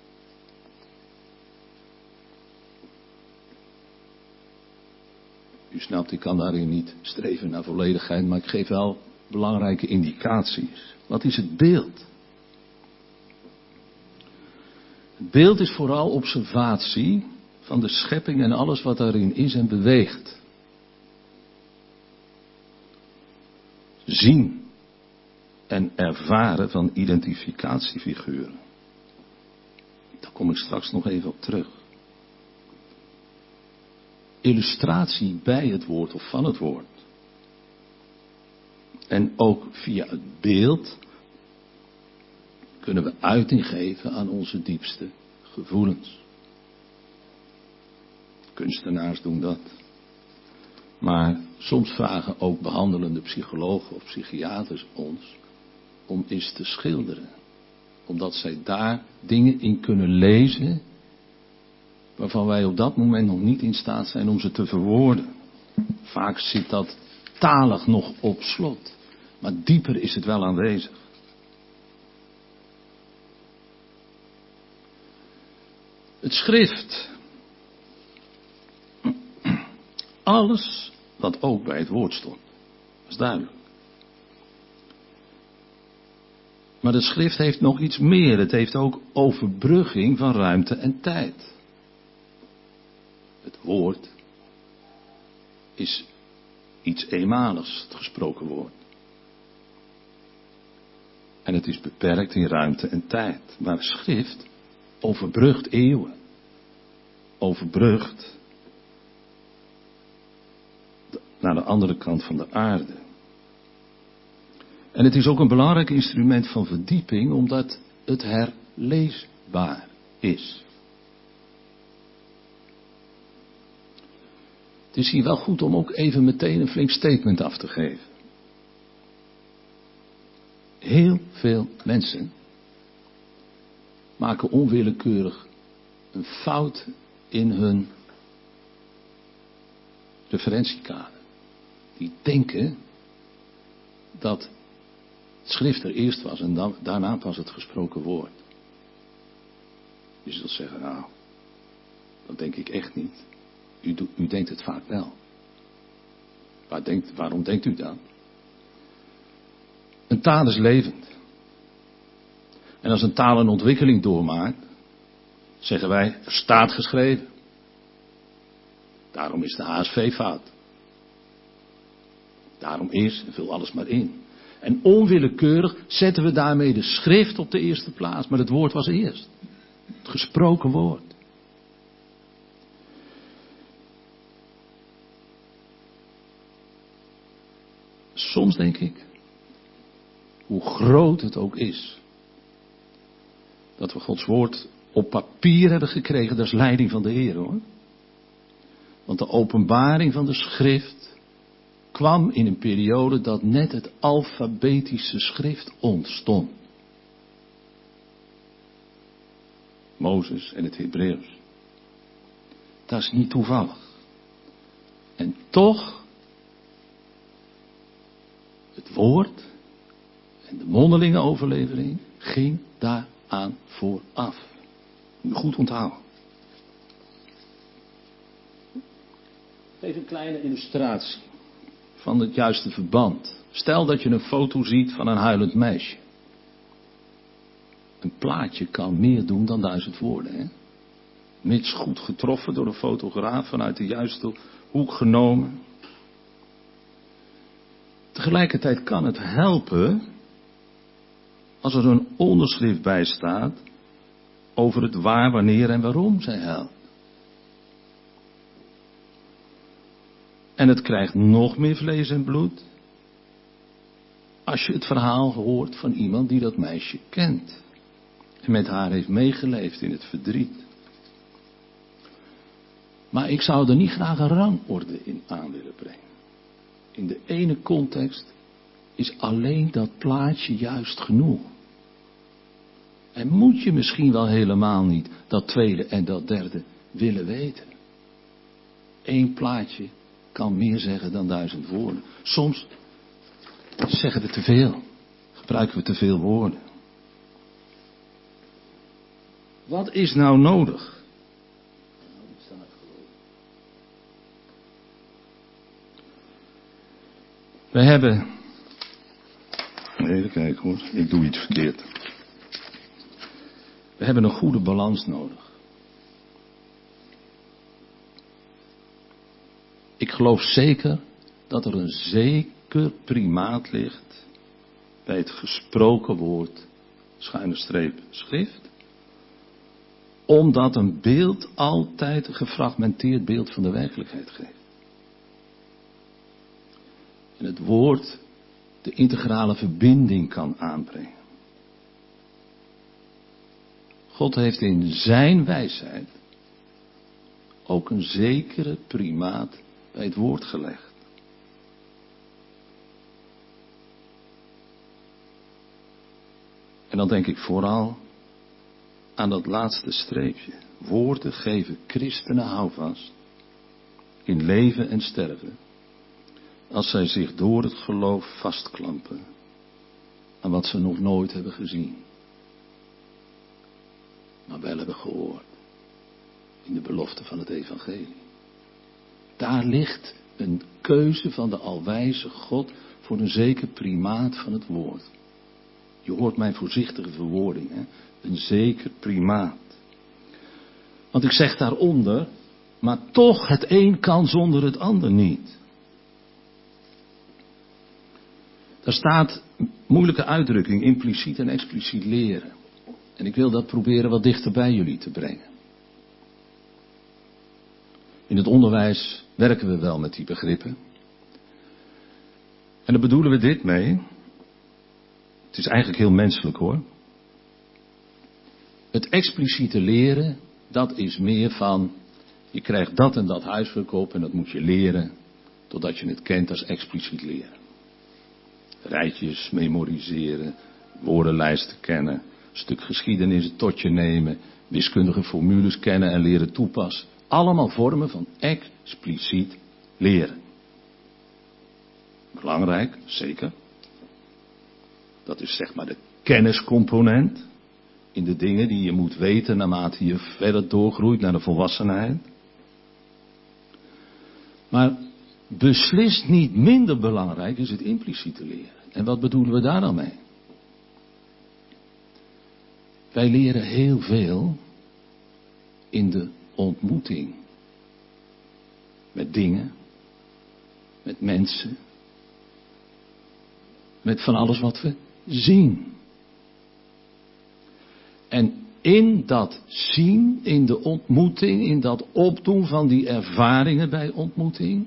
U snapt, ik kan daarin niet streven naar volledigheid, maar ik geef wel belangrijke indicaties. Wat is het beeld? Het beeld is vooral observatie van de schepping en alles wat daarin is en beweegt. Zien en ervaren van identificatiefiguren. Daar kom ik straks nog even op terug. Illustratie bij het woord of van het woord. En ook via het beeld kunnen we uiting geven aan onze diepste gevoelens. Kunstenaars doen dat. Maar soms vragen ook behandelende psychologen of psychiaters ons om eens te schilderen. Omdat zij daar dingen in kunnen lezen waarvan wij op dat moment nog niet in staat zijn om ze te verwoorden. Vaak zit dat talig nog op slot. Maar dieper is het wel aanwezig. Het schrift. Alles wat ook bij het woord stond. Dat is duidelijk. Maar het schrift heeft nog iets meer. Het heeft ook overbrugging van ruimte en tijd. Het woord is iets eenmaligs, het gesproken woord. En het is beperkt in ruimte en tijd. Maar het schrift overbrugt eeuwen. Overbrugt naar de andere kant van de aarde. En het is ook een belangrijk instrument van verdieping, omdat het herleesbaar is. Het is hier wel goed om ook even meteen een flink statement af te geven. Heel veel mensen maken onwillekeurig een fout in hun referentiekader. Die denken dat het schrift er eerst was en dan, daarna pas het gesproken woord. Je zult zeggen, nou, dat denk ik echt niet. U, do, u denkt het vaak wel. Waar denkt, waarom denkt u dat? Een taal is levend. En als een taal een ontwikkeling doormaakt, zeggen wij, er staat geschreven. Daarom is de H S V fout. Daarom is, vul alles maar in. En onwillekeurig zetten we daarmee de schrift op de eerste plaats. Maar het woord was eerst. Het gesproken woord. Soms denk ik, hoe groot het ook is, dat we Gods woord op papier hebben gekregen, dat is leiding van de Heer, hoor. Want de openbaring van de schrift kwam in een periode dat net het alfabetische schrift ontstond. Mozes en het Hebreeuws. Dat is niet toevallig. En toch, het woord en de mondelinge overlevering ging daaraan vooraf. Moet je goed onthouden. Even een kleine illustratie van het juiste verband. Stel dat je een foto ziet van een huilend meisje. Een plaatje kan meer doen dan duizend woorden, hè? Mits goed getroffen door een fotograaf, vanuit de juiste hoek genomen. Tegelijkertijd kan het helpen als er een onderschrift bij staat over het waar, wanneer en waarom zij huilt. En het krijgt nog meer vlees en bloed als je het verhaal hoort van iemand die dat meisje kent. En met haar heeft meegeleefd in het verdriet. Maar ik zou er niet graag een rangorde in aan willen brengen. In de ene context is alleen dat plaatje juist genoeg. En moet je misschien wel helemaal niet dat tweede en dat derde willen weten. Eén plaatje kan meer zeggen dan duizend woorden. Soms zeggen we te veel. Gebruiken we te veel woorden. Wat is nou nodig? We hebben... Even kijken hoor, ik doe iets verkeerd. We hebben een goede balans nodig. Ik geloof zeker dat er een zeker primaat ligt bij het gesproken woord, schuine streep, schrift. Omdat een beeld altijd een gefragmenteerd beeld van de werkelijkheid geeft. En het woord de integrale verbinding kan aanbrengen. God heeft in zijn wijsheid ook een zekere primaat bij het woord gelegd. En dan denk ik vooral aan dat laatste streepje. Woorden geven christenen houvast in leven en sterven, als zij zich door het geloof vastklampen aan wat ze nog nooit hebben gezien, maar wel hebben gehoord in de belofte van het evangelie. Daar ligt een keuze van de alwijze God voor een zeker primaat van het woord. Je hoort mijn voorzichtige verwoording, hè? Een zeker primaat. Want ik zeg daaronder, maar toch het een kan zonder het ander niet. Daar staat moeilijke uitdrukking, impliciet en expliciet leren. En ik wil dat proberen wat dichter bij jullie te brengen. In het onderwijs werken we wel met die begrippen. En daar bedoelen we dit mee. Het is eigenlijk heel menselijk hoor. Het expliciete leren, dat is meer van, je krijgt dat en dat huiswerk op en dat moet je leren, totdat je het kent als expliciet leren. Rijtjes memoriseren, woordenlijsten kennen, een stuk geschiedenis tot je nemen, wiskundige formules kennen en leren toepassen. Allemaal vormen van expliciet leren. Belangrijk, zeker. Dat is zeg maar de kenniscomponent. In de dingen die je moet weten naarmate je verder doorgroeit naar de volwassenheid. Maar beslist niet minder belangrijk is het impliciete leren. En wat bedoelen we daar dan mee? Wij leren heel veel in de ontmoeting. Met dingen. Met mensen. Met van alles wat we zien. En in dat zien, in de ontmoeting, in dat opdoen van die ervaringen bij ontmoeting,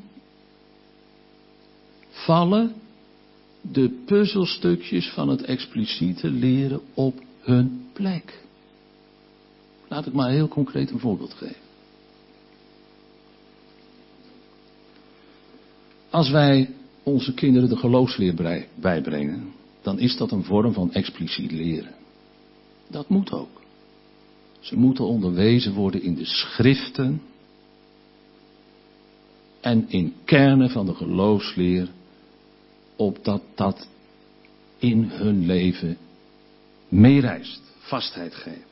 vallen de puzzelstukjes van het expliciete leren op hun plek. Laat ik maar heel concreet een voorbeeld geven. Als wij onze kinderen de geloofsleer bijbrengen, dan is dat een vorm van expliciet leren. Dat moet ook. Ze moeten onderwezen worden in de schriften en in kernen van de geloofsleer, opdat dat in hun leven meereist, vastheid geeft.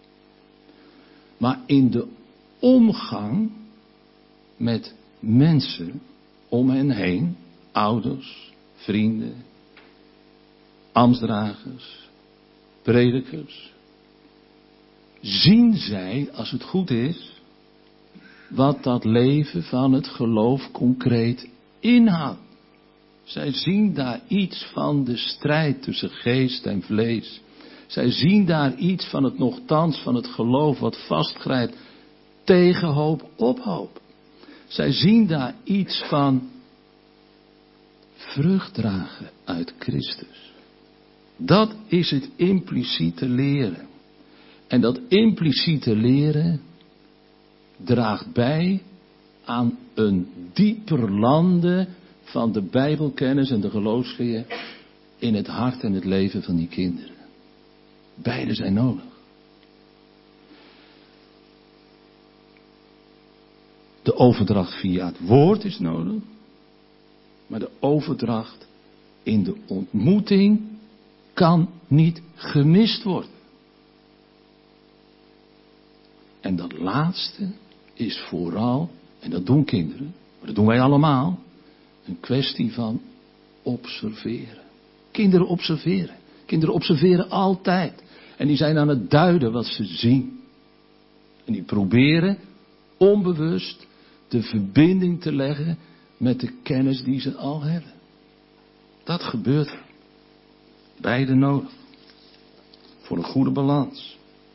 Maar in de omgang met mensen om hen heen, ouders, vrienden, ambtsdragers, predikers, zien zij, als het goed is, wat dat leven van het geloof concreet inhoudt. Zij zien daar iets van de strijd tussen geest en vlees. Zij zien daar iets van het nochtans van het geloof wat vastgrijpt tegen hoop op hoop. Zij zien daar iets van vrucht dragen uit Christus. Dat is het impliciete leren. En dat impliciete leren draagt bij aan een dieper landen van de Bijbelkennis en de geloofsleer in het hart en het leven van die kinderen. Beide zijn nodig. De overdracht via het woord is nodig, maar de overdracht in de ontmoeting kan niet gemist worden. En dat laatste is vooral, en dat doen kinderen, maar dat doen wij allemaal, een kwestie van observeren. Kinderen observeren. Kinderen observeren altijd. En die zijn aan het duiden wat ze zien. En die proberen onbewust de verbinding te leggen met de kennis die ze al hebben. Dat gebeurt er. Beide nodig. Voor een goede balans.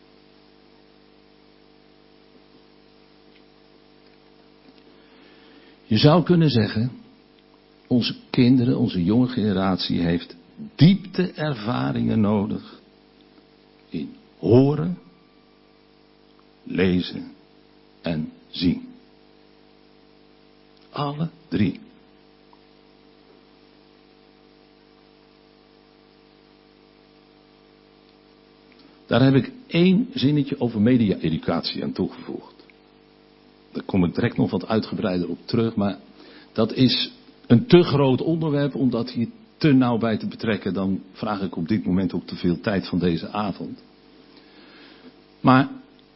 Je zou kunnen zeggen, onze kinderen, onze jonge generatie heeft diepte-ervaringen nodig in horen, lezen en zien. Alle drie. Daar heb ik één zinnetje over media-educatie aan toegevoegd. Daar kom ik direct nog wat uitgebreider op terug, maar dat is een te groot onderwerp om dat hier te nauw bij te betrekken. Dan vraag ik op dit moment ook te veel tijd van deze avond. Maar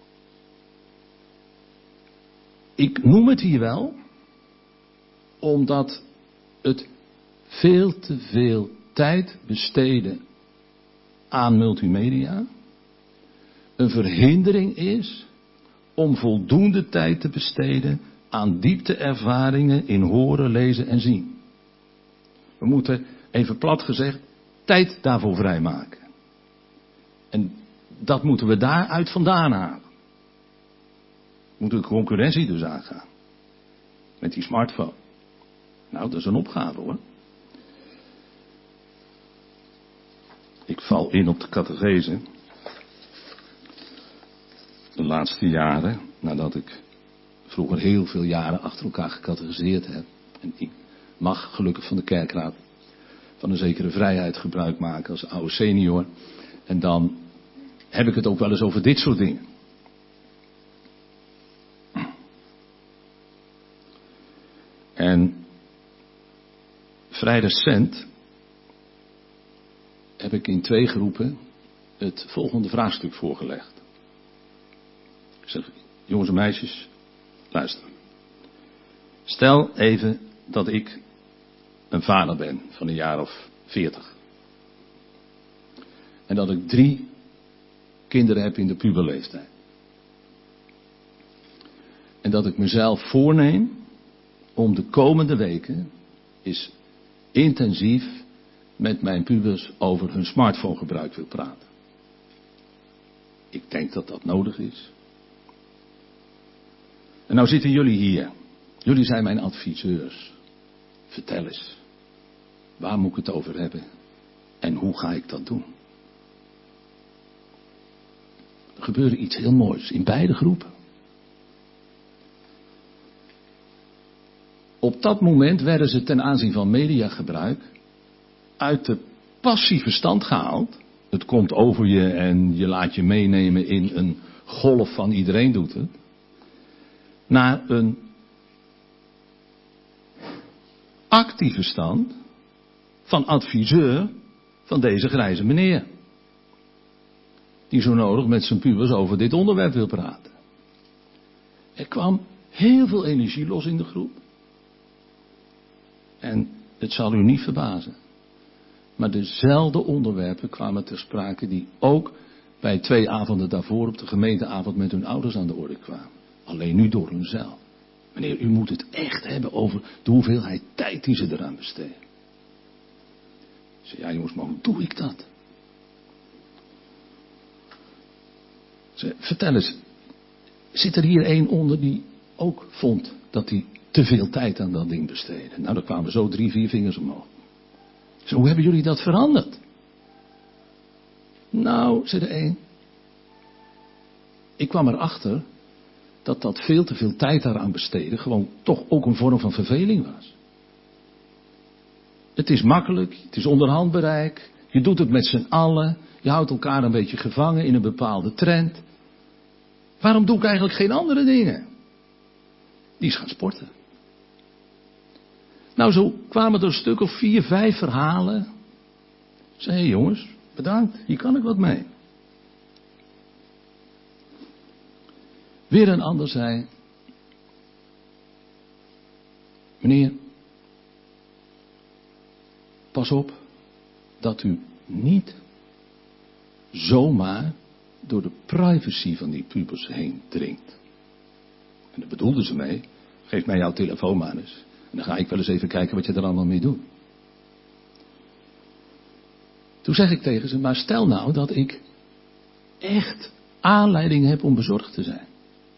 ik noem het hier wel, omdat het veel te veel tijd besteden aan multimedia een verhindering is om voldoende tijd te besteden aan diepte-ervaringen in horen, lezen en zien. We moeten, even plat gezegd, tijd daarvoor vrijmaken. En dat moeten we daaruit vandaan halen. We moeten de concurrentie dus aangaan. Met die smartphone. Nou, dat is een opgave hoor. Ik val in op de catechese. De laatste jaren, nadat ik vroeger heel veel jaren achter elkaar gecatechiseerd heb. En ik mag gelukkig van de kerkraad van een zekere vrijheid gebruik maken als oude senior. En dan heb ik het ook wel eens over dit soort dingen. En vrij recent heb ik in twee groepen het volgende vraagstuk voorgelegd. Ik zeg, jongens en meisjes, luister. Stel even dat ik een vader ben van een jaar of veertig. En dat ik drie kinderen heb in de puberleeftijd. En dat ik mezelf voorneem om de komende weken eens intensief met mijn pubers over hun smartphonegebruik wil praten. Ik denk dat dat nodig is. En nou zitten jullie hier. Jullie zijn mijn adviseurs. Vertel eens. Waar moet ik het over hebben? En hoe ga ik dat doen? Er gebeurde iets heel moois in beide groepen. Op dat moment werden ze ten aanzien van mediagebruik uit de passieve stand gehaald. Het komt over je en je laat je meenemen in een golf van iedereen doet het. Naar een actieve stand van adviseur van deze grijze meneer. Die zo nodig met zijn pubers over dit onderwerp wil praten. Er kwam heel veel energie los in de groep. En het zal u niet verbazen. Maar dezelfde onderwerpen kwamen ter sprake die ook bij twee avonden daarvoor op de gemeenteavond met hun ouders aan de orde kwamen. Alleen nu door hunzelf. Meneer, u moet het echt hebben over de hoeveelheid tijd die ze eraan besteden. Ik zei, ja jongens, maar hoe doe ik dat? Ze, vertel eens, zit er hier één onder die ook vond dat hij te veel tijd aan dat ding besteedde? Nou, dan kwamen zo drie, vier vingers omhoog. Zo, hoe hebben jullie dat veranderd? Nou, zei de een. Ik kwam erachter dat dat veel te veel tijd daaraan besteden gewoon toch ook een vorm van verveling was. Het is makkelijk, het is onder handbereik, je doet het met z'n allen, je houdt elkaar een beetje gevangen in een bepaalde trend. Waarom doe ik eigenlijk geen andere dingen? Die is gaan sporten. Nou, zo kwamen er een stuk of vier, vijf verhalen. Ik zei, hé hey jongens, bedankt, hier kan ik wat mee. Weer een ander zei, meneer, pas op dat u niet zomaar door de privacy van die pubers heen dringt. En daar bedoelden ze mee, geef mij jouw telefoon maar eens. En dan ga ik wel eens even kijken wat je er allemaal mee doet. Toen zeg ik tegen ze, maar stel nou dat ik echt aanleiding heb om bezorgd te zijn.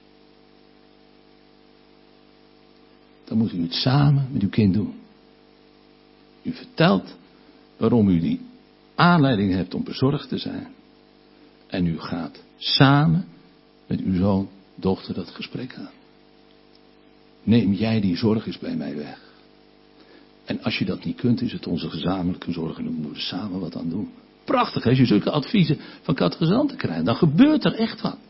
Dan moet u het samen met uw kind doen. U vertelt waarom u die aanleiding hebt om bezorgd te zijn. En u gaat samen met uw zoon, dochter dat gesprek aan. Neem jij die zorg eens bij mij weg. En als je dat niet kunt, is het onze gezamenlijke zorg en dan moeten we er samen wat aan doen. Prachtig, hè? Als je zulke adviezen van catechisanten krijgt, dan gebeurt er echt wat.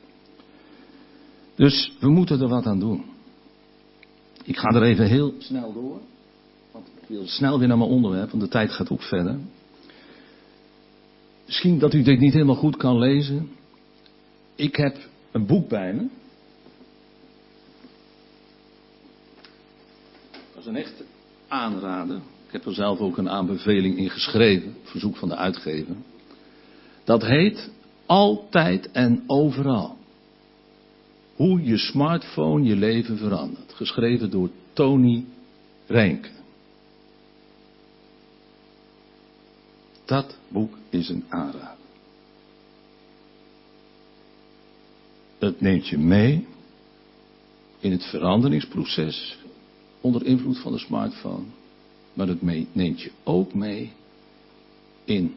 Dus we moeten er wat aan doen. Ik ga er even heel snel door. Want ik wil snel weer naar mijn onderwerp, want de tijd gaat ook verder. Misschien dat u dit niet helemaal goed kan lezen. Ik heb een boek bij me. Dat is een echte aanrader. Ik heb er zelf ook een aanbeveling in geschreven. Verzoek van de uitgever. Dat heet Altijd en Overal. Hoe je smartphone je leven verandert. Geschreven door Tony Reinke. Dat boek is een aanrader. Het neemt je mee in het veranderingsproces onder invloed van de smartphone. Maar het neemt je ook mee in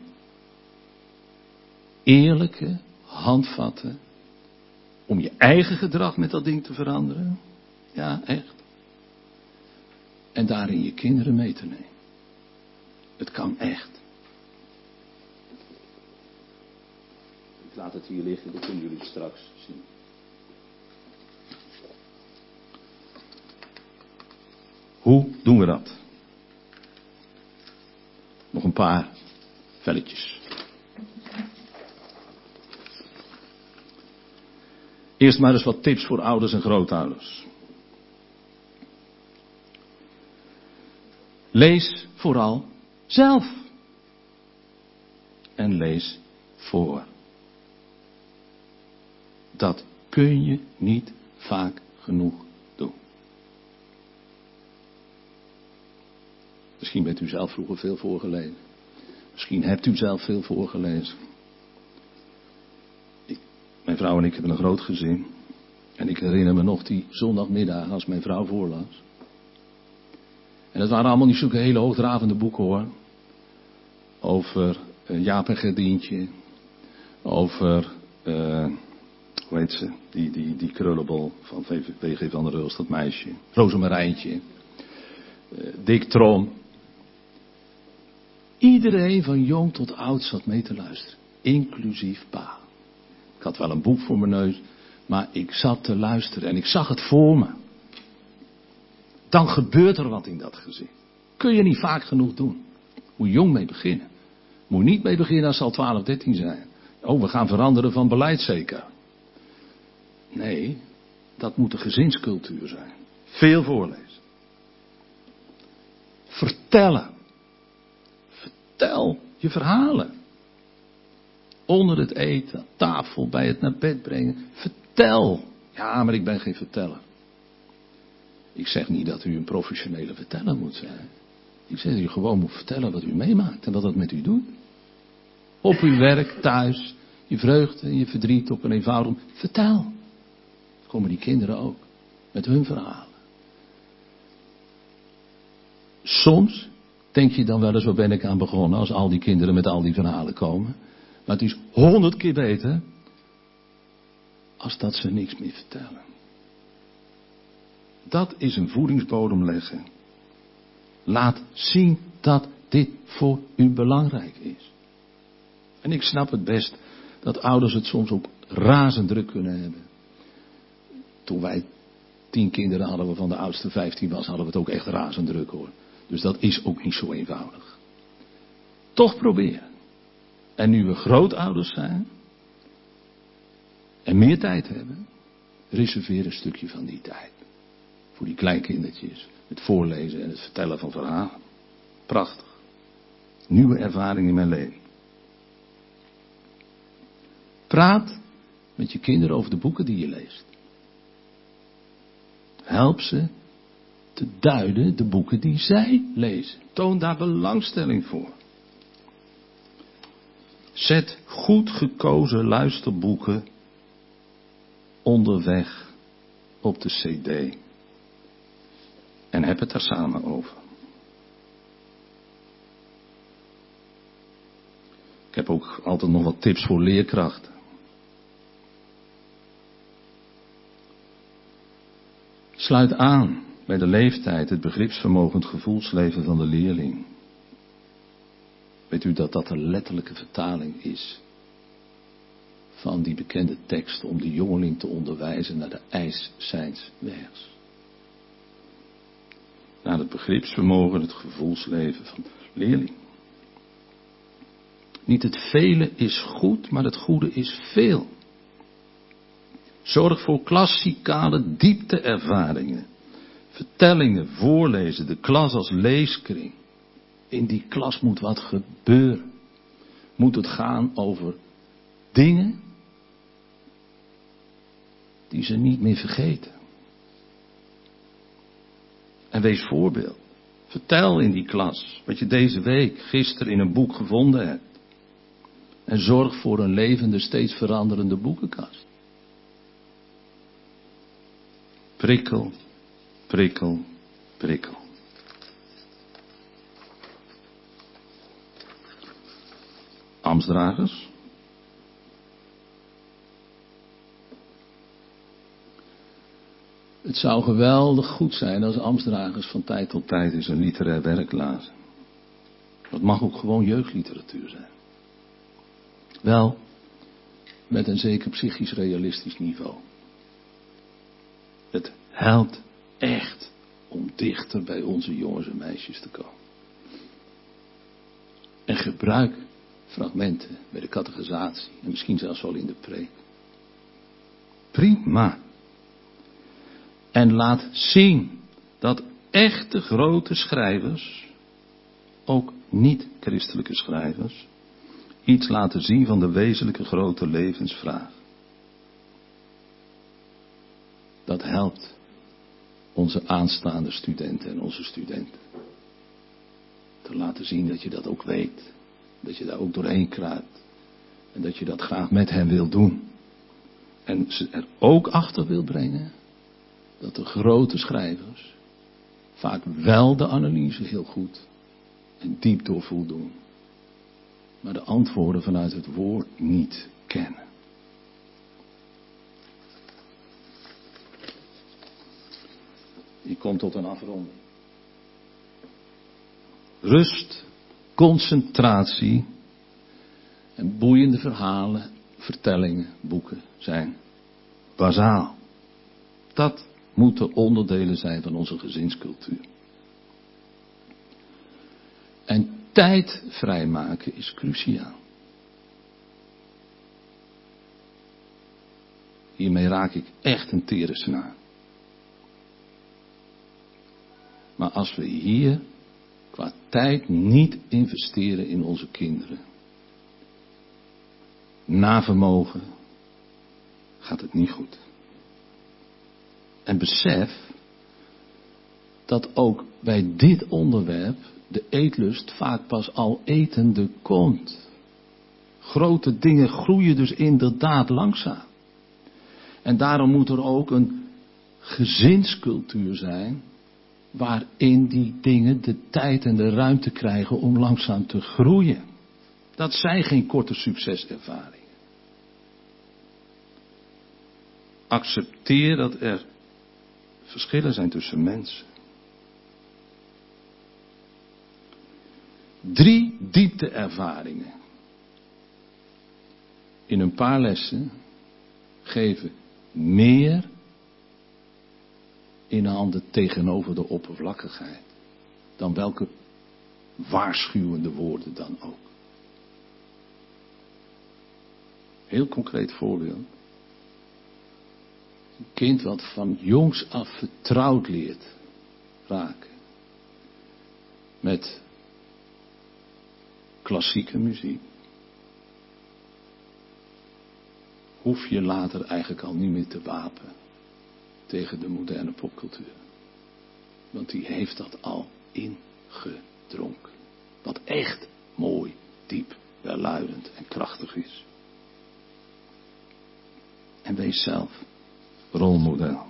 eerlijke handvatten om je eigen gedrag met dat ding te veranderen. Ja, echt. En daarin je kinderen mee te nemen. Het kan echt. Ik laat het hier liggen, dan kunnen jullie het straks zien. Hoe doen we dat? Nog een paar velletjes. Eerst maar eens wat tips voor ouders en grootouders. Lees vooral zelf. En lees voor. Dat kun je niet vaak genoeg doen. Misschien bent u zelf vroeger veel voorgelezen. Misschien hebt u zelf veel voorgelezen. Ik, mijn vrouw en ik hebben een groot gezin. En ik herinner me nog die zondagmiddag als mijn vrouw voorlas. En dat waren allemaal niet zulke hele hoogdravende boeken hoor. Over uh, Jaap en Gerdientje. Over, uh, hoe heet ze, die, die, die krullenbol van W G van der Hulst, dat meisje. Rozemarijntje. Uh, Dick Trom. Iedereen van jong tot oud zat mee te luisteren. Inclusief pa. Ik had wel een boek voor mijn neus. Maar ik zat te luisteren en ik zag het voor me. Dan gebeurt er wat in dat gezin. Kun je niet vaak genoeg doen. Moet jong mee beginnen. Moet niet mee beginnen als ze al twaalf, dertien zijn. Oh, we gaan veranderen van beleid zeker. Nee, dat moet de gezinscultuur zijn. Veel voorlezen. Vertellen. Vertel je verhalen. Onder het eten, tafel, bij het naar bed brengen. Vertel. Ja, maar ik ben geen verteller. Ik zeg niet dat u een professionele verteller moet zijn. Ik zeg dat u gewoon moet vertellen wat u meemaakt en wat dat met u doet. Op uw werk, thuis, je vreugde en je verdriet op een eenvoudig. Vertel. Dan komen die kinderen ook met hun verhalen. Soms denk je dan wel eens, waar ben ik aan begonnen als al die kinderen met al die verhalen komen. Maar het is honderd keer beter als dat ze niks meer vertellen. Dat is een voedingsbodem leggen. Laat zien dat dit voor u belangrijk is. En ik snap het best dat ouders het soms ook razend druk kunnen hebben. Toen wij tien kinderen hadden waarvan de oudste vijftien was, hadden we het ook echt razend druk hoor. Dus dat is ook niet zo eenvoudig. Toch proberen. En nu we grootouders zijn en meer tijd hebben, reserveer een stukje van die tijd. Voor die kleinkindertjes. Het voorlezen en het vertellen van verhalen. Prachtig. Nieuwe ervaring in mijn leven. Praat met je kinderen over de boeken die je leest. Help ze te duiden de boeken die zij lezen. Toon daar belangstelling voor. Zet goed gekozen luisterboeken onderweg op de cd. En heb het daar samen over. Ik heb ook altijd nog wat tips voor leerkrachten. Sluit aan bij de leeftijd, het begripsvermogen, het gevoelsleven van de leerling. Weet u dat dat een letterlijke vertaling is van die bekende tekst om de jongeling te onderwijzen naar de eis zijns wegs. Naar het begripsvermogen, het gevoelsleven van de leerling. Niet het vele is goed, maar het goede is veel. Zorg voor klassikale diepteervaringen. Vertellingen, voorlezen, de klas als leeskring. In die klas moet wat gebeuren. Moet het gaan over dingen die ze niet meer vergeten. En wees voorbeeld. Vertel in die klas wat je deze week, gisteren in een boek gevonden hebt. En zorg voor een levende, steeds veranderende boekenkast. Prikkel, prikkel, prikkel. Ambtsdragers. Het zou geweldig goed zijn als ambtsdragers van tijd tot tijd eens een literair werk lazen. Dat mag ook gewoon jeugdliteratuur zijn. Wel, met een zeker psychisch realistisch niveau. Het helpt echt om dichter bij onze jongens en meisjes te komen. En gebruik fragmenten bij de catechisatie en misschien zelfs wel in de preek. Prima. En laat zien dat echte grote schrijvers, ook niet-christelijke schrijvers, iets laten zien van de wezenlijke grote levensvraag. Dat helpt onze aanstaande studenten en onze studenten. Te laten zien dat je dat ook weet. Dat je daar ook doorheen kruipt. En dat je dat graag met hen wil doen. En ze er ook achter wil brengen dat de grote schrijvers vaak wel de analyse heel goed en diep doorvoeld doen. Maar de antwoorden vanuit het woord niet kennen. Je komt tot een afronding. Rust, concentratie en boeiende verhalen, vertellingen, boeken zijn bazaal. Dat moeten onderdelen zijn van onze gezinscultuur. En tijd vrijmaken is cruciaal. Hiermee raak ik echt een tere snaar. Maar als we hier qua tijd niet investeren in onze kinderen, na vermogen, gaat het niet goed. En besef dat ook bij dit onderwerp de eetlust vaak pas al etende komt. Grote dingen groeien dus inderdaad langzaam. En daarom moet er ook een gezinscultuur zijn waarin die dingen de tijd en de ruimte krijgen om langzaam te groeien. Dat zijn geen korte succeservaringen. Accepteer dat er verschillen zijn tussen mensen. Drie diepteervaringen in een paar lessen geven meer in handen tegenover de oppervlakkigheid dan welke waarschuwende woorden dan ook. Heel concreet voorbeeld. Een kind wat van jongs af vertrouwd leert raken met klassieke muziek, hoef je later eigenlijk al niet meer te wapen tegen de moderne popcultuur. Want die heeft dat al ingedronken. Wat echt mooi, diep, welluidend en krachtig is. En wees zelf rolmodel.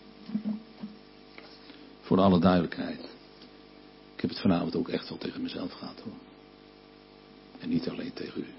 Voor alle duidelijkheid. Ik heb het vanavond ook echt wel tegen mezelf gehad hoor. En niet alleen tegen u.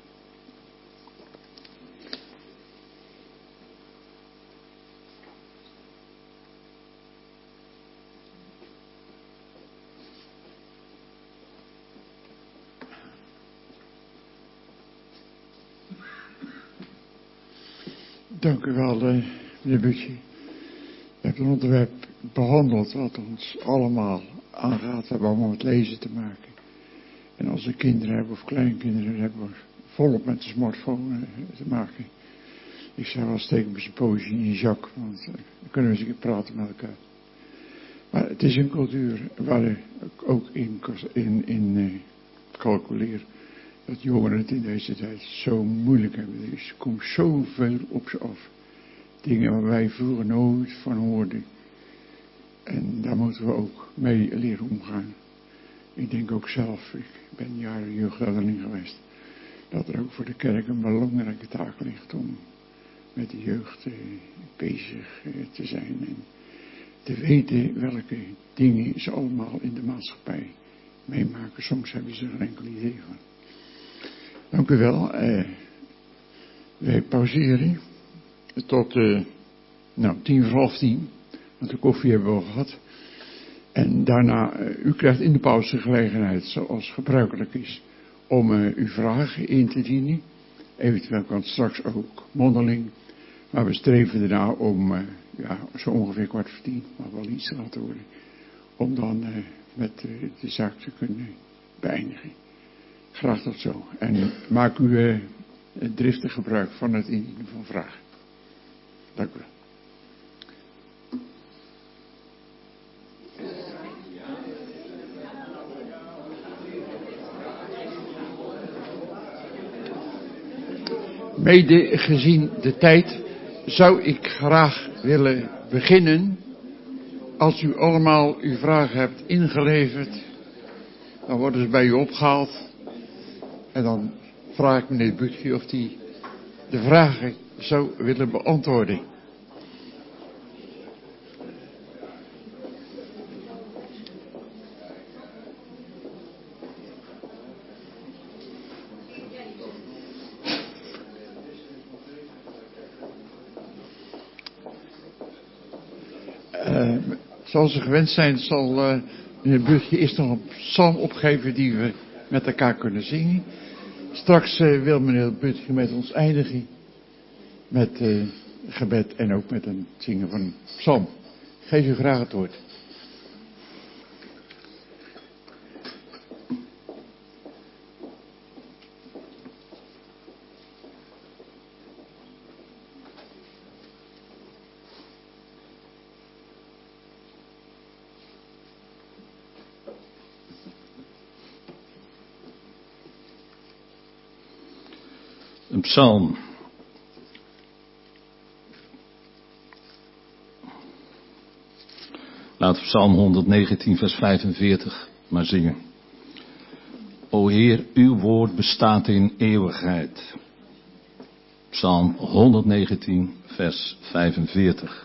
Dank u wel, eh, meneer Butje. U hebt een onderwerp behandeld wat ons allemaal aangaat hebben om met lezen te maken. En als we kinderen hebben of kleinkinderen hebben we volop met de smartphone eh, te maken. Ik zei wel, steek een poosje in je zak, want uh, dan kunnen we eens een keer praten met elkaar. Maar het is een cultuur waar ik ook in, in, in uh, calculeer dat jongeren het in deze tijd zo moeilijk hebben. Er is, komt zoveel op ze af. Dingen waar wij vroeger nooit van hoorden. En daar moeten we ook mee leren omgaan. Ik denk ook zelf, ik ben jaren jeugdouderling geweest, dat er ook voor de kerk een belangrijke taak ligt om met de jeugd eh, bezig eh, te zijn. En te weten welke dingen ze allemaal in de maatschappij meemaken. Soms hebben ze er een enkel idee van. Dank u wel. Eh, wij pauzeren tot uh, nou, tien voor half tien. Want de koffie hebben we al gehad. En daarna, uh, u krijgt in de pauze de gelegenheid, zoals gebruikelijk is, om uh, uw vragen in te dienen. Eventueel kan het straks ook mondeling. Maar we streven erna om, uh, ja, zo ongeveer kwart voor tien, maar wel iets te laten worden. Om dan uh, met uh, de zaak te kunnen beëindigen. Graag tot zo. En maak u uh, driftig gebruik van het indienen van vragen. Dank u wel. Mede gezien de tijd zou ik graag willen beginnen. Als u allemaal uw vragen hebt ingeleverd, dan worden ze bij u opgehaald. En dan vraag ik meneer Butje of hij de vragen zou willen beantwoorden. Uh, zoals we gewend zijn, zal uh, meneer Butje eerst nog een psalm opgeven die we met elkaar kunnen zingen. Straks uh, wil meneer Butje met ons eindigen met uh, gebed en ook met een zingen van een psalm. Ik geef u graag het woord. Een psalm. Laten we psalm honderdnegentien vers vijfenveertig maar zingen. O Heer, uw woord bestaat in eeuwigheid. Psalm honderdnegentien vers vijfenveertig.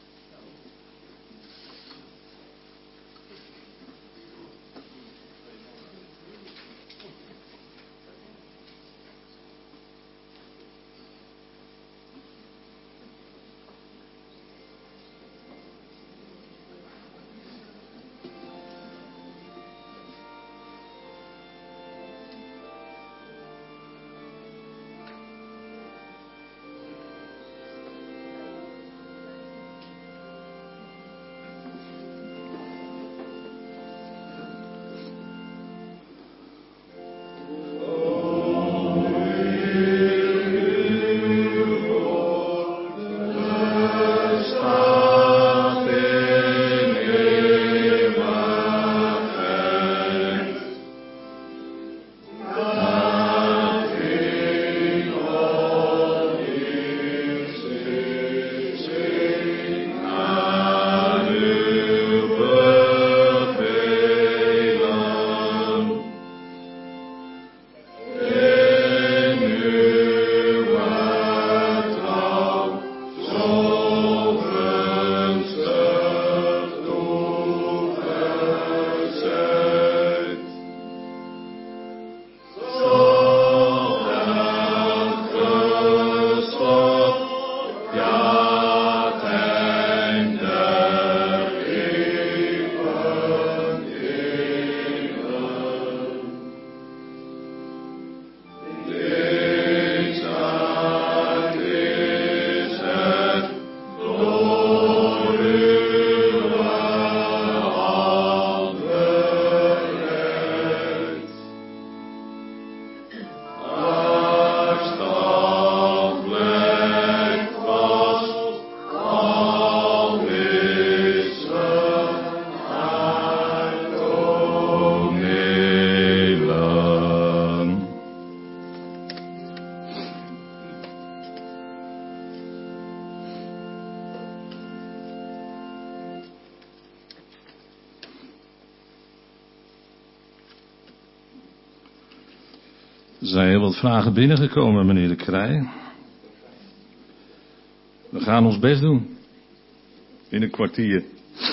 Er zijn heel wat vragen binnengekomen, meneer de Krij. We gaan ons best doen. In een kwartier.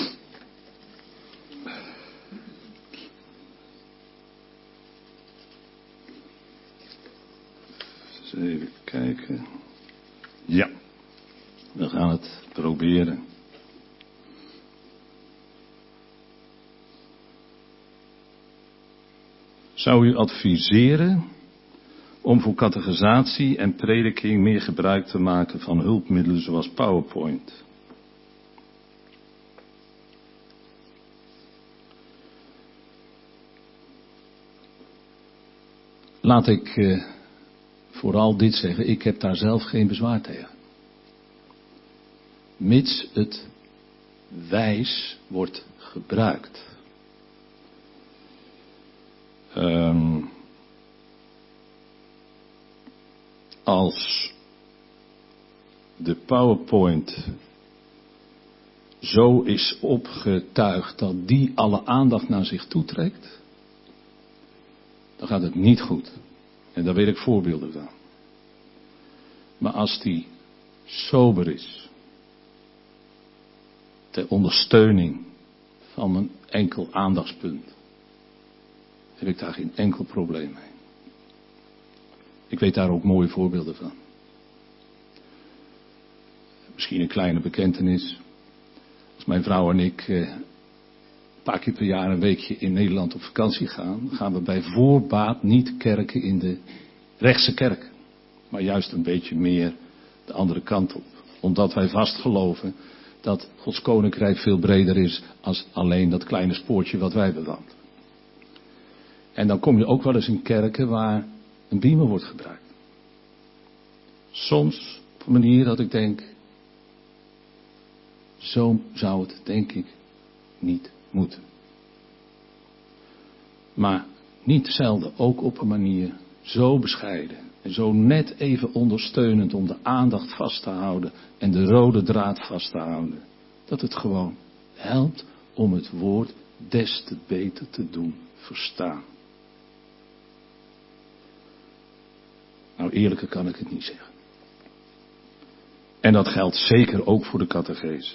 Eens even kijken. Ja, we gaan het proberen. Zou u adviseren om voor catechisatie en prediking meer gebruik te maken van hulpmiddelen zoals PowerPoint? Laat ik uh, vooral dit zeggen, ik heb daar zelf geen bezwaar tegen. Mits het wijs wordt gebruikt. Um, als de PowerPoint zo is opgetuigd dat die alle aandacht naar zich toetrekt, dan gaat het niet goed. En daar weet ik voorbeelden van. Maar als die sober is, ter ondersteuning van een enkel aandachtspunt, heb ik daar geen enkel probleem mee. Ik weet daar ook mooie voorbeelden van. Misschien een kleine bekentenis. Als mijn vrouw en ik eh, een paar keer per jaar een weekje in Nederland op vakantie gaan, gaan we bij voorbaat niet kerken in de rechtse kerk. Maar juist een beetje meer de andere kant op. Omdat wij vast geloven dat Gods koninkrijk veel breder is als alleen dat kleine spoortje wat wij bewandelen. En dan kom je ook wel eens in kerken waar een beamer wordt gebruikt. Soms op een manier dat ik denk, zo zou het denk ik niet moeten. Maar niet zelden ook op een manier zo bescheiden en zo net even ondersteunend om de aandacht vast te houden en de rode draad vast te houden. Dat het gewoon helpt om het woord des te beter te doen verstaan. Nou, eerlijker kan ik het niet zeggen. En dat geldt zeker ook voor de catechese.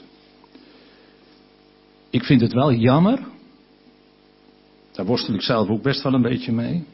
Ik vind het wel jammer, daar worstel ik zelf ook best wel een beetje mee,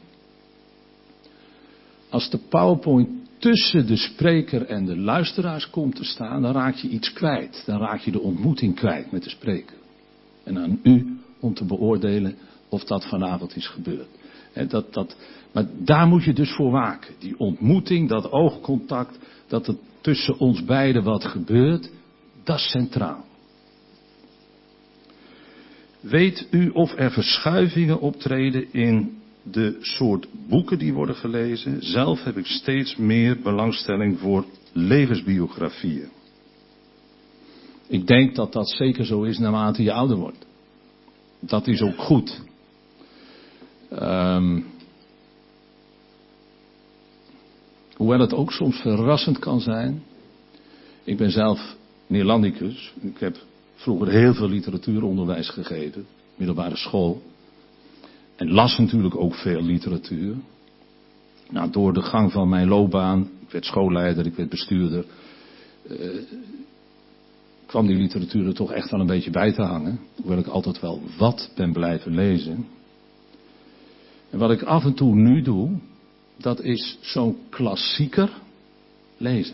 als de PowerPoint tussen de spreker en de luisteraars komt te staan, dan raak je iets kwijt. Dan raak je de ontmoeting kwijt met de spreker. En aan u om te beoordelen of dat vanavond is gebeurd. He, dat, dat, maar daar moet je dus voor waken. Die ontmoeting, dat oogcontact, dat er tussen ons beiden wat gebeurt, dat is centraal. Weet u of er verschuivingen optreden in de soort boeken die worden gelezen? Zelf heb ik steeds meer belangstelling voor levensbiografieën. Ik denk dat dat zeker zo is naarmate je ouder wordt. Dat is ook goed. Um, hoewel het ook soms verrassend kan zijn. Ik ben zelf Neerlandicus. Ik heb vroeger heel veel literatuuronderwijs gegeven. Middelbare school. En las natuurlijk ook veel literatuur. Nou, door de gang van mijn loopbaan. Ik werd schoolleider, ik werd bestuurder. Uh, kwam die literatuur er toch echt wel een beetje bij te hangen. Hoewel ik altijd wel wat ben blijven lezen. En wat ik af en toe nu doe, dat is zo'n klassieker lezen.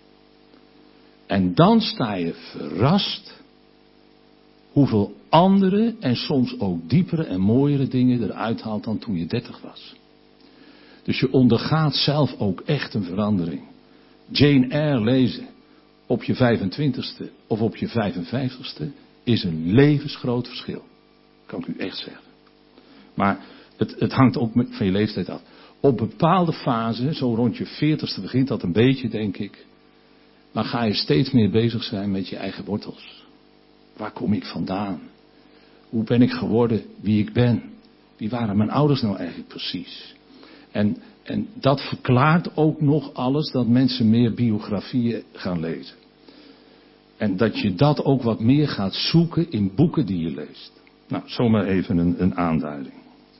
En dan sta je verrast hoeveel andere en soms ook diepere en mooiere dingen eruit haalt dan toen je dertig was. Dus je ondergaat zelf ook echt een verandering. Jane Eyre lezen op je vijfentwintigste of op je vijfenvijftigste is een levensgroot verschil. Kan ik u echt zeggen. Maar het, het hangt ook van je leeftijd af. Op bepaalde fasen, zo rond je veertigste begint dat een beetje, denk ik. Maar ga je steeds meer bezig zijn met je eigen wortels. Waar kom ik vandaan? Hoe ben ik geworden wie ik ben? Wie waren mijn ouders nou eigenlijk precies? En, en dat verklaart ook nog alles dat mensen meer biografieën gaan lezen. En dat je dat ook wat meer gaat zoeken in boeken die je leest. Nou, zomaar even een, een aanduiding.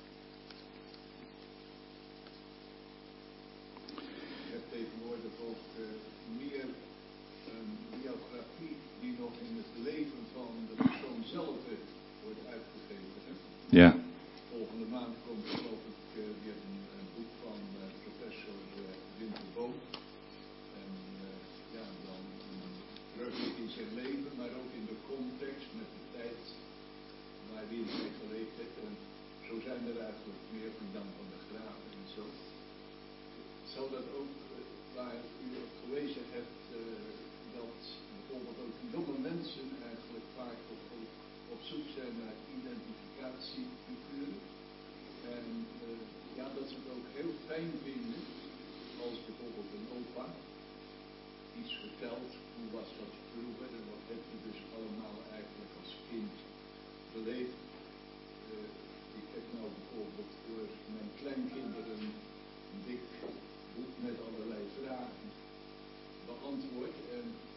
Je hebt tegenwoordig ook uh, meer een biografie die nog in het leven van de persoon zelf wordt uitgegeven. Hè? Ja. Volgende maand komt geloof ik uh, weer een, een boek van uh, professor uh, Winter Boom. En uh, ja, dan een terugblik in zijn leven, maar ook in de context met de tijd waarin hij geleefd heeft. En zo zijn er eigenlijk meer van Jan van der Graaf en zo. Zou dat ook, uh, waar u op gelezen hebt, uh, dat bijvoorbeeld ook jonge mensen eigenlijk vaak ook, ook op zoek zijn naar identificatiefiguren. En uh, ja, dat ze het ook heel fijn vinden als bijvoorbeeld een opa iets vertelt, hoe was dat vroeger en wat heb je dus allemaal eigenlijk als kind beleefd. Uh, ik heb nou bijvoorbeeld voor mijn kleinkinderen een dik boek met allerlei vragen beantwoord en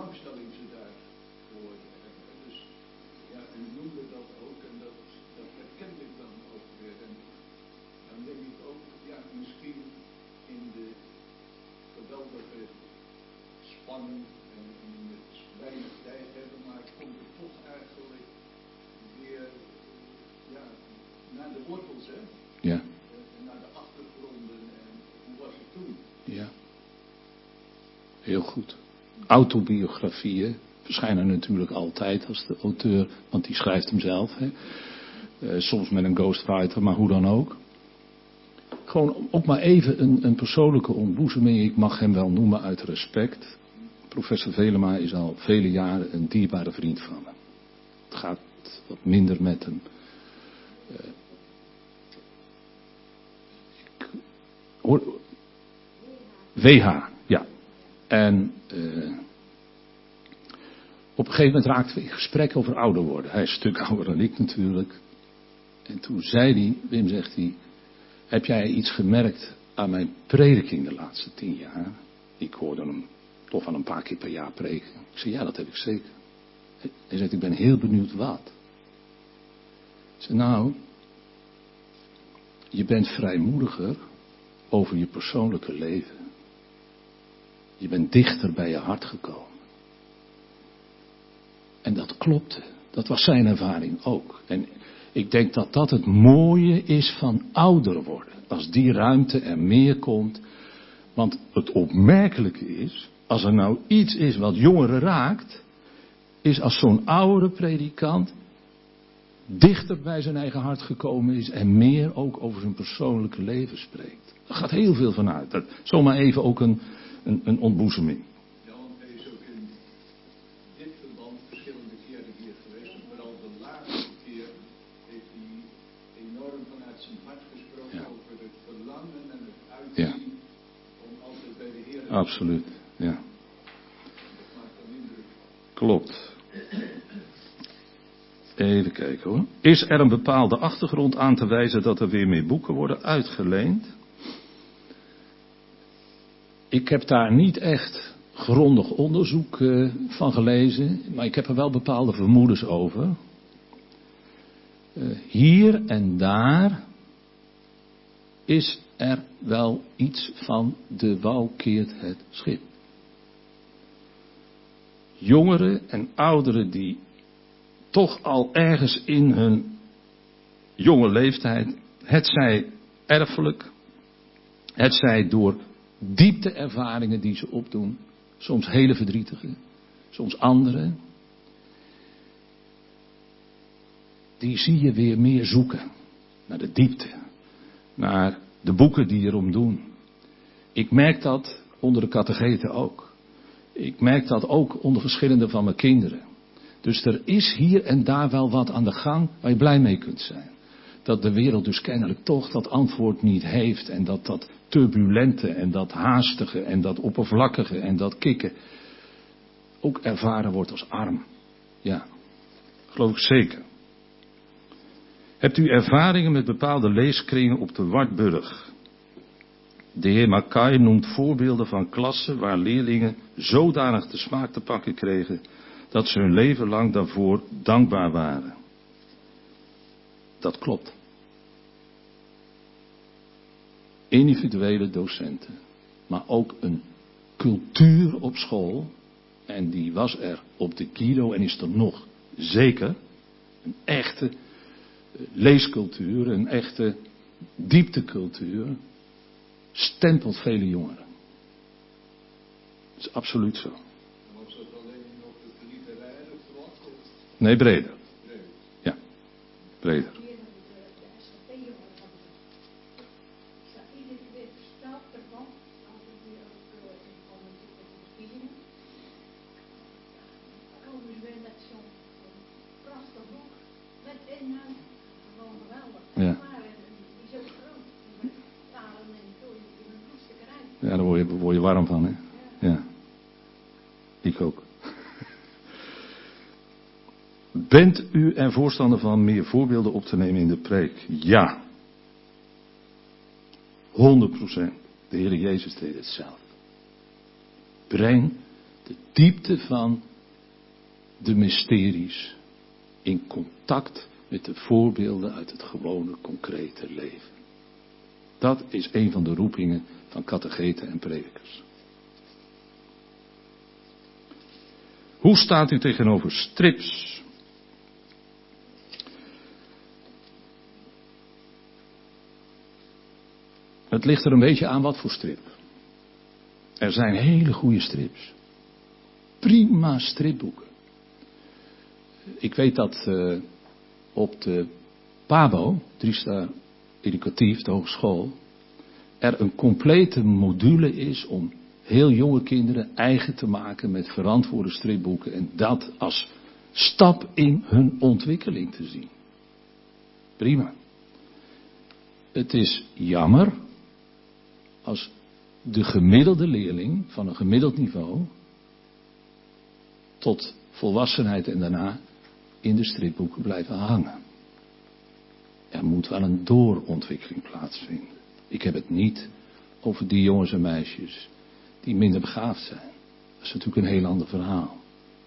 belangstelling ze daarvoor hebben. Dus ja, u noemde dat ook en dat, dat herken ik dan ook weer. En dan denk ik ook, ja, misschien in de geweldige spanning en in het weinig tijd hebben, maar komt het toch eigenlijk weer ja, naar de wortels, hè? Ja. En naar de achtergronden en hoe was het toen? Ja. Heel goed. Autobiografieën verschijnen natuurlijk altijd als de auteur, want die schrijft hem zelf. Hè. Uh, soms met een ghostwriter, maar hoe dan ook. Gewoon ook maar even een, een persoonlijke ontboezeming. Ik mag hem wel noemen uit respect. Professor Velema is al vele jaren een dierbare vriend van me. Het gaat wat minder met hem. Uh, ik hoor, W H, ja. En uh, op een gegeven moment raakten we in gesprek over ouder worden. Hij is een stuk ouder dan ik natuurlijk. En toen zei hij, Wim zegt hij, heb jij iets gemerkt aan mijn prediking de laatste tien jaar? Ik hoorde hem toch wel een paar keer per jaar preken. Ik zei, ja, dat heb ik zeker. Hij zegt, ik ben heel benieuwd wat. Ik zei, nou, je bent vrijmoediger over je persoonlijke leven. Je bent dichter bij je hart gekomen. En dat klopte. Dat was zijn ervaring ook. En ik denk dat dat het mooie is van ouder worden. Als die ruimte er meer komt. Want het opmerkelijke is, als er nou iets is wat jongeren raakt, is als zo'n oudere predikant dichter bij zijn eigen hart gekomen is en meer ook over zijn persoonlijke leven spreekt. Er gaat heel veel van uit. Dat, zomaar even ook een, een, een ontboezeming. Ja, want hij is ook in dit verband verschillende keren hier geweest. En vooral de laatste keer heeft hij enorm vanuit zijn hart gesproken ja. over het verlangen en het uitzien ja. om altijd bij de Heer te zijn. Absoluut, ja. Dat maakt dan indruk. Klopt. Even kijken hoor. Is er een bepaalde achtergrond aan te wijzen dat er weer meer boeken worden uitgeleend? Ik heb daar niet echt grondig onderzoek uh, van gelezen, maar ik heb er wel bepaalde vermoedens over. Uh, hier en daar is er wel iets van de wal keert het schip. Jongeren en ouderen die toch al ergens in hun jonge leeftijd, hetzij erfelijk, hetzij door diepteervaringen die ze opdoen, soms hele verdrietige, soms andere, die zie je weer meer zoeken naar de diepte, naar de boeken die erom doen. Ik merk dat onder de katecheten ook. Ik merk dat ook onder verschillende van mijn kinderen. Dus er is hier en daar wel wat aan de gang waar je blij mee kunt zijn. Dat de wereld dus kennelijk toch dat antwoord niet heeft. En dat dat turbulente en dat haastige en dat oppervlakkige en dat kikken ook ervaren wordt als arm. Ja, geloof ik zeker. Hebt u ervaringen met bepaalde leeskringen op de Wartburg? De heer Mackay noemt voorbeelden van klassen waar leerlingen zodanig de smaak te pakken kregen dat ze hun leven lang daarvoor dankbaar waren. Dat klopt. Individuele docenten, maar ook een cultuur op school, en die was er op de Guido en is er nog zeker, een echte leescultuur, een echte dieptecultuur, stempelt vele jongeren. Dat is absoluut zo. Was dat alleen nog het literaire vlak? Nee, breder. Ja, breder. Ja. Ja, daar word je, word je warm van, hè? Ja. Ik ook. Bent u er voorstander van meer voorbeelden op te nemen in de preek? Ja. honderd procent. De Heer Jezus deed het zelf. Breng De diepte van de mysteries in contact met de voorbeelden uit het gewone, concrete leven. Dat is een van de roepingen van katecheten en predikers. Hoe staat u tegenover strips? Het ligt er een beetje aan wat voor strip. Er zijn hele goede strips. Prima stripboeken. Ik weet dat uh, op de Pabo, Driesta Educatief, de hogeschool, er een complete module is om heel jonge kinderen eigen te maken met verantwoorde stripboeken en dat als stap in hun ontwikkeling te zien. Prima. Het is jammer als de gemiddelde leerling van een gemiddeld niveau tot volwassenheid en daarna in de stripboeken blijven hangen. Er moet wel een doorontwikkeling plaatsvinden. Ik heb het niet over die jongens en meisjes die minder begaafd zijn. Dat is natuurlijk een heel ander verhaal.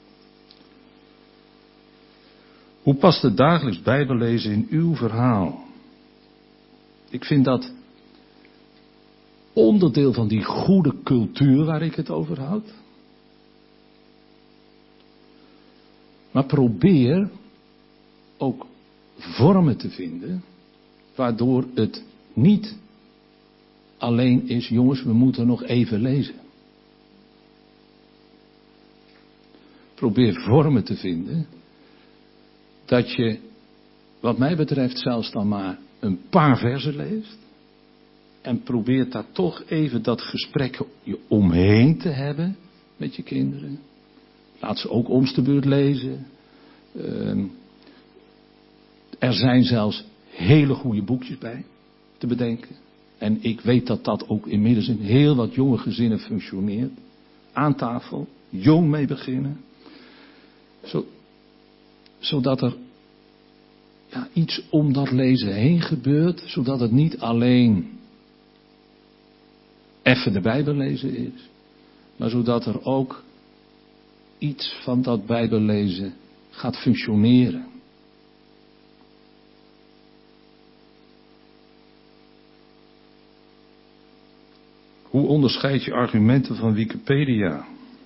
Hoe past het dagelijks Bijbellezen in uw verhaal? Ik vind dat onderdeel van die goede cultuur waar ik het over had. Maar probeer ook vormen te vinden waardoor het niet alleen is, jongens, we moeten nog even lezen. Probeer vormen te vinden dat je, wat mij betreft, zelfs dan maar een paar versen leest. En probeert daar toch even dat gesprek je omheen te hebben met je kinderen. Laat ze ook Om's de beurt lezen. Uh, er zijn zelfs hele goede boekjes bij te bedenken. En ik weet dat dat ook inmiddels in heel wat jonge gezinnen functioneert. Aan tafel, jong mee beginnen. Zo, zodat er ja, iets om dat lezen heen gebeurt. Zodat het niet alleen even de Bijbel lezen is. Maar zodat er ook iets van dat Bijbellezen gaat functioneren. Hoe onderscheid je argumenten van Wikipedia?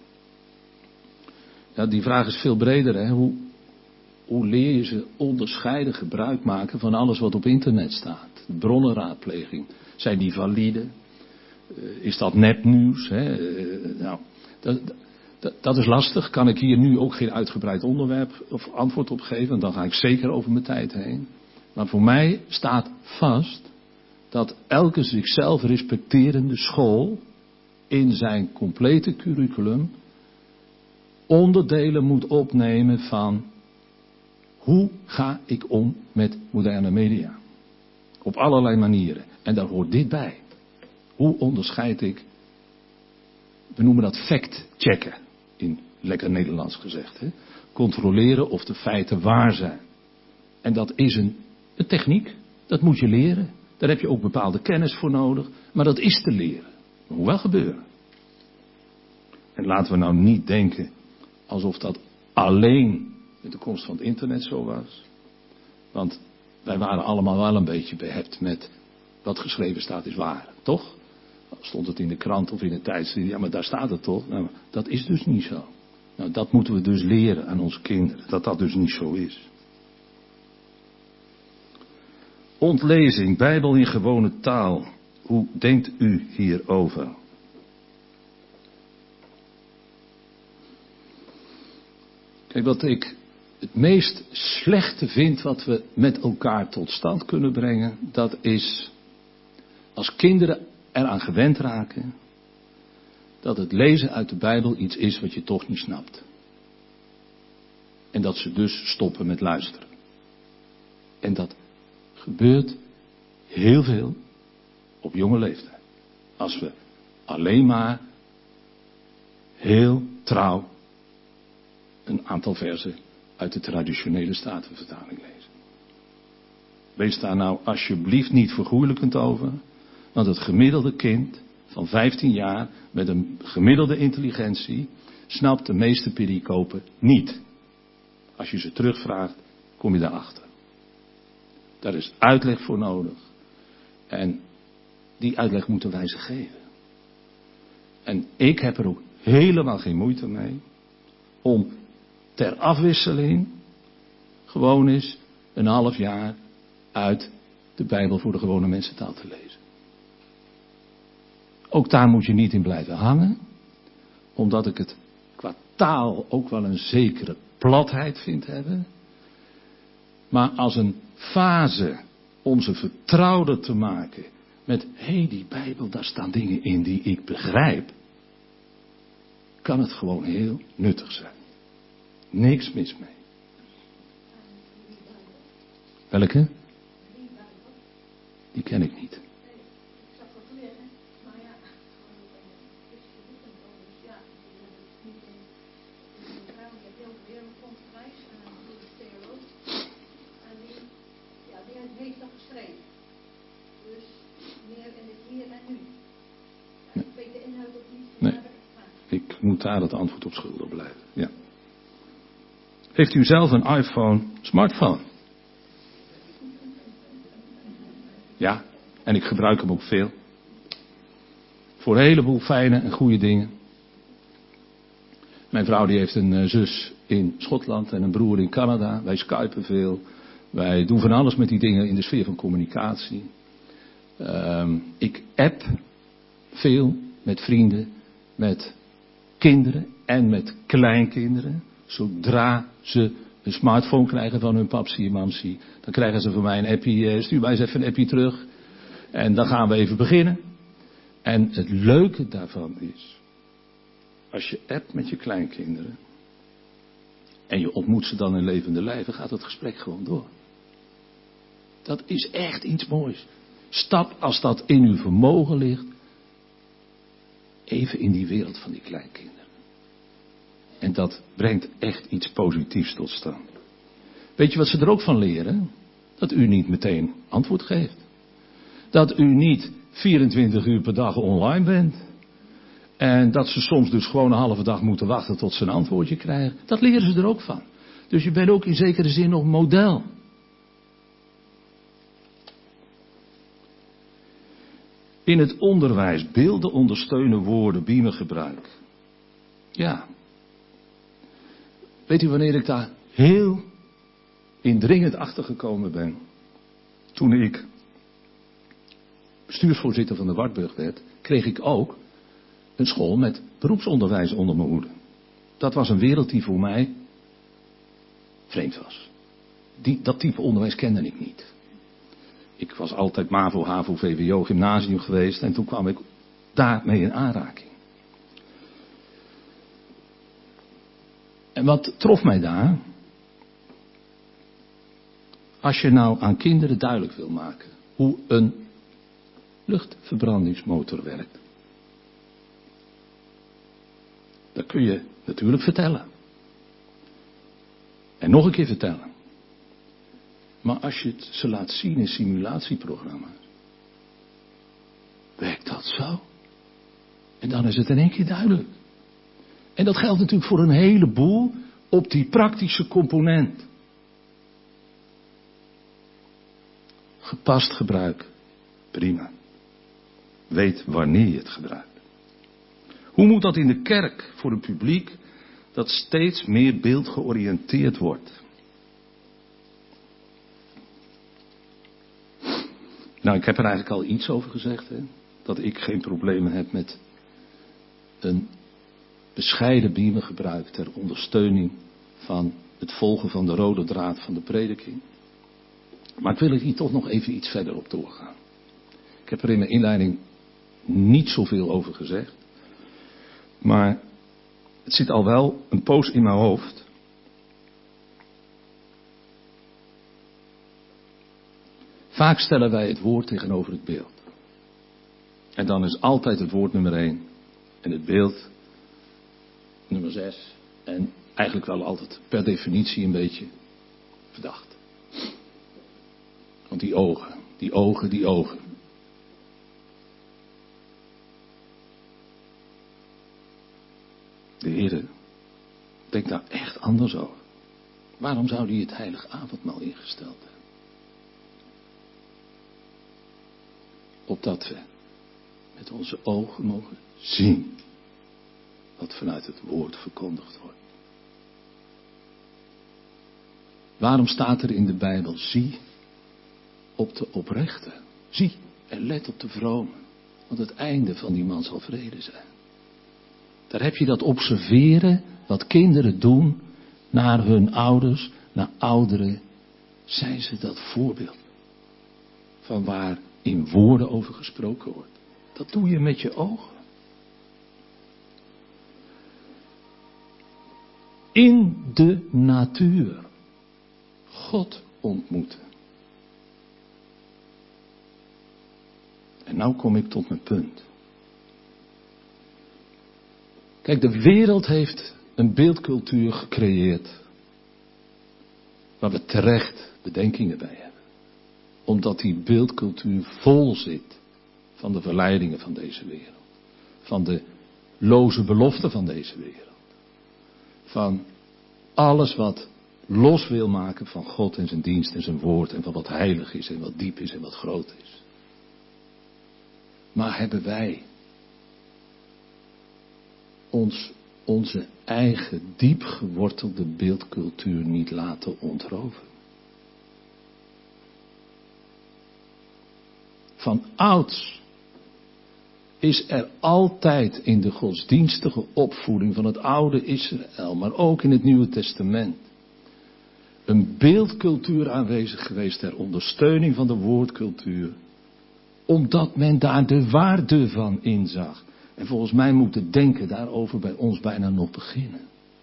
Ja, die vraag is veel breder. Hè? Hoe, hoe leer je ze onderscheiden gebruik maken van alles wat op internet staat? Bronnenraadpleging. Zijn die valide? Uh, is dat nepnieuws? Hè? Uh, nou, dat, dat, dat is lastig. Kan ik hier nu ook geen uitgebreid onderwerp of antwoord op geven. Dan ga ik zeker over mijn tijd heen. Maar voor mij staat vast dat elke zichzelf respecterende school in zijn complete curriculum onderdelen moet opnemen van hoe ga ik om met moderne media. Op allerlei manieren. En daar hoort dit bij. Hoe onderscheid ik, we noemen dat fact-checken, in lekker Nederlands gezegd. Hè? Controleren of de feiten waar zijn. En dat is een, een techniek, dat moet je leren. Daar heb je ook bepaalde kennis voor nodig, maar dat is te leren. Dat moet wel gebeuren. En laten we nou niet denken alsof dat alleen met de komst van het internet zo was. Want wij waren allemaal wel een beetje behept met wat geschreven staat is waar, toch? Stond het in de krant of in het tijdschrift, ja maar daar staat het toch? Nou, dat is dus niet zo. Nou, dat moeten we dus leren aan onze kinderen, dat dat dus niet zo is. Ontlezing, Bijbel in gewone taal. Hoe denkt u hierover? Kijk, wat ik het meest slechte vind wat we met elkaar tot stand kunnen brengen, dat is als kinderen eraan gewend raken dat het lezen uit de Bijbel iets is wat je toch niet snapt. En dat ze dus stoppen met luisteren. En dat gebeurt heel veel op jonge leeftijd. Als we alleen maar heel trouw een aantal versen uit de traditionele Statenvertaling lezen. Wees daar nou alsjeblieft niet vergoeilijkend over. Want het gemiddelde kind van vijftien jaar met een gemiddelde intelligentie snapt de meeste pericopen niet. Als je ze terugvraagt, kom je daarachter. Daar is uitleg voor nodig. En die uitleg moeten wij ze geven. En ik heb er ook helemaal geen moeite mee om ter afwisseling gewoon eens een half jaar uit de Bijbel voor de gewone mensentaal te lezen. Ook daar moet je niet in blijven hangen, omdat ik het qua taal ook wel een zekere platheid vind hebben. Maar als een fase om ze vertrouwder te maken met, hé, hey, die Bijbel, daar staan dingen in die ik begrijp, kan het gewoon heel nuttig zijn. Niks mis mee. Welke? Die ken ik niet. Ik moet daar het antwoord op schuldig blijven. Ja. Heeft u zelf een iPhone, smartphone? Ja, en ik gebruik hem ook veel. Voor een heleboel fijne en goede dingen. Mijn vrouw die heeft een uh, zus in Schotland en een broer in Canada. Wij skypen veel. Wij doen van alles met die dingen in de sfeer van communicatie. Um, ik app veel met vrienden, met kinderen en met kleinkinderen. Zodra ze een smartphone krijgen van hun papsie en mamsie, dan krijgen ze van mij een appie, stuur mij eens even een appie terug. En dan gaan we even beginnen. En het leuke daarvan is, als je appt met je kleinkinderen en je ontmoet ze dan in levende lijven, gaat het gesprek gewoon door. Dat is echt iets moois. Stap, als dat in uw vermogen ligt, even in die wereld van die kleinkinderen. En dat brengt echt iets positiefs tot stand. Weet je wat ze er ook van leren? Dat u niet meteen antwoord geeft. Dat u niet vierentwintig uur per dag online bent. En dat ze soms dus gewoon een halve dag moeten wachten tot ze een antwoordje krijgen. Dat leren ze er ook van. Dus je bent ook in zekere zin nog model. In het onderwijs beelden ondersteunen woorden, biemengebruik. Ja. Weet u wanneer ik daar heel indringend achter gekomen ben? Toen ik bestuursvoorzitter van de Wartburg werd, kreeg ik ook een school met beroepsonderwijs onder mijn hoede. Dat was een wereld die voor mij vreemd was. Die, dat type onderwijs kende ik niet. Ik was altijd MAVO, HAVO, V W O, gymnasium geweest en toen kwam ik daarmee in aanraking. En wat trof mij daar? Als je nou aan kinderen duidelijk wil maken hoe een luchtverbrandingsmotor werkt, dat kun je natuurlijk vertellen. En nog een keer vertellen. Maar als je het ze laat zien in simulatieprogramma's, werkt dat zo? En dan is het in één keer duidelijk. En dat geldt natuurlijk voor een heleboel op die praktische component. Gepast gebruik, prima. Weet wanneer je het gebruikt. Hoe moet dat in de kerk voor een publiek dat steeds meer beeldgeoriënteerd wordt? Nou, ik heb er eigenlijk al iets over gezegd, hè? Dat ik geen problemen heb met een bescheiden biemengebruik ter ondersteuning van het volgen van de rode draad van de prediking. Maar ik wil er hier toch nog even iets verder op doorgaan. Ik heb er in mijn inleiding niet zoveel over gezegd. Maar het zit al wel een poos in mijn hoofd. Vaak stellen wij het woord tegenover het beeld. En dan is altijd het woord nummer één. En het beeld nummer zes. En eigenlijk wel altijd per definitie een beetje verdacht. Want die ogen, die ogen, die ogen. De Heere denk daar echt anders over. Waarom zou hij het heilige avondmaal ingesteld hebben? Opdat we met onze ogen mogen zien wat vanuit het woord verkondigd wordt. Waarom staat er in de Bijbel, zie op de oprechte, zie en let op de vrome, want het einde van die man zal vrede zijn. Daar heb je dat observeren wat kinderen doen naar hun ouders, naar ouderen, zijn ze dat voorbeeld van waar in woorden over gesproken wordt. Dat doe je met je ogen. In de natuur God ontmoeten. En nou kom ik tot mijn punt. Kijk, de wereld heeft een beeldcultuur gecreëerd waar we terecht bedenkingen bij hebben. Omdat die beeldcultuur vol zit van de verleidingen van deze wereld. Van de loze beloften van deze wereld. Van alles wat los wil maken van God en zijn dienst en zijn woord en van wat heilig is en wat diep is en wat groot is. Maar hebben wij ons onze eigen diep gewortelde beeldcultuur niet laten ontroven? Van ouds is er altijd in de godsdienstige opvoeding van het oude Israël, maar ook in het Nieuwe Testament, een beeldcultuur aanwezig geweest ter ondersteuning van de woordcultuur, omdat men daar de waarde van inzag. En volgens mij moet het denken daarover bij ons bijna nog beginnen.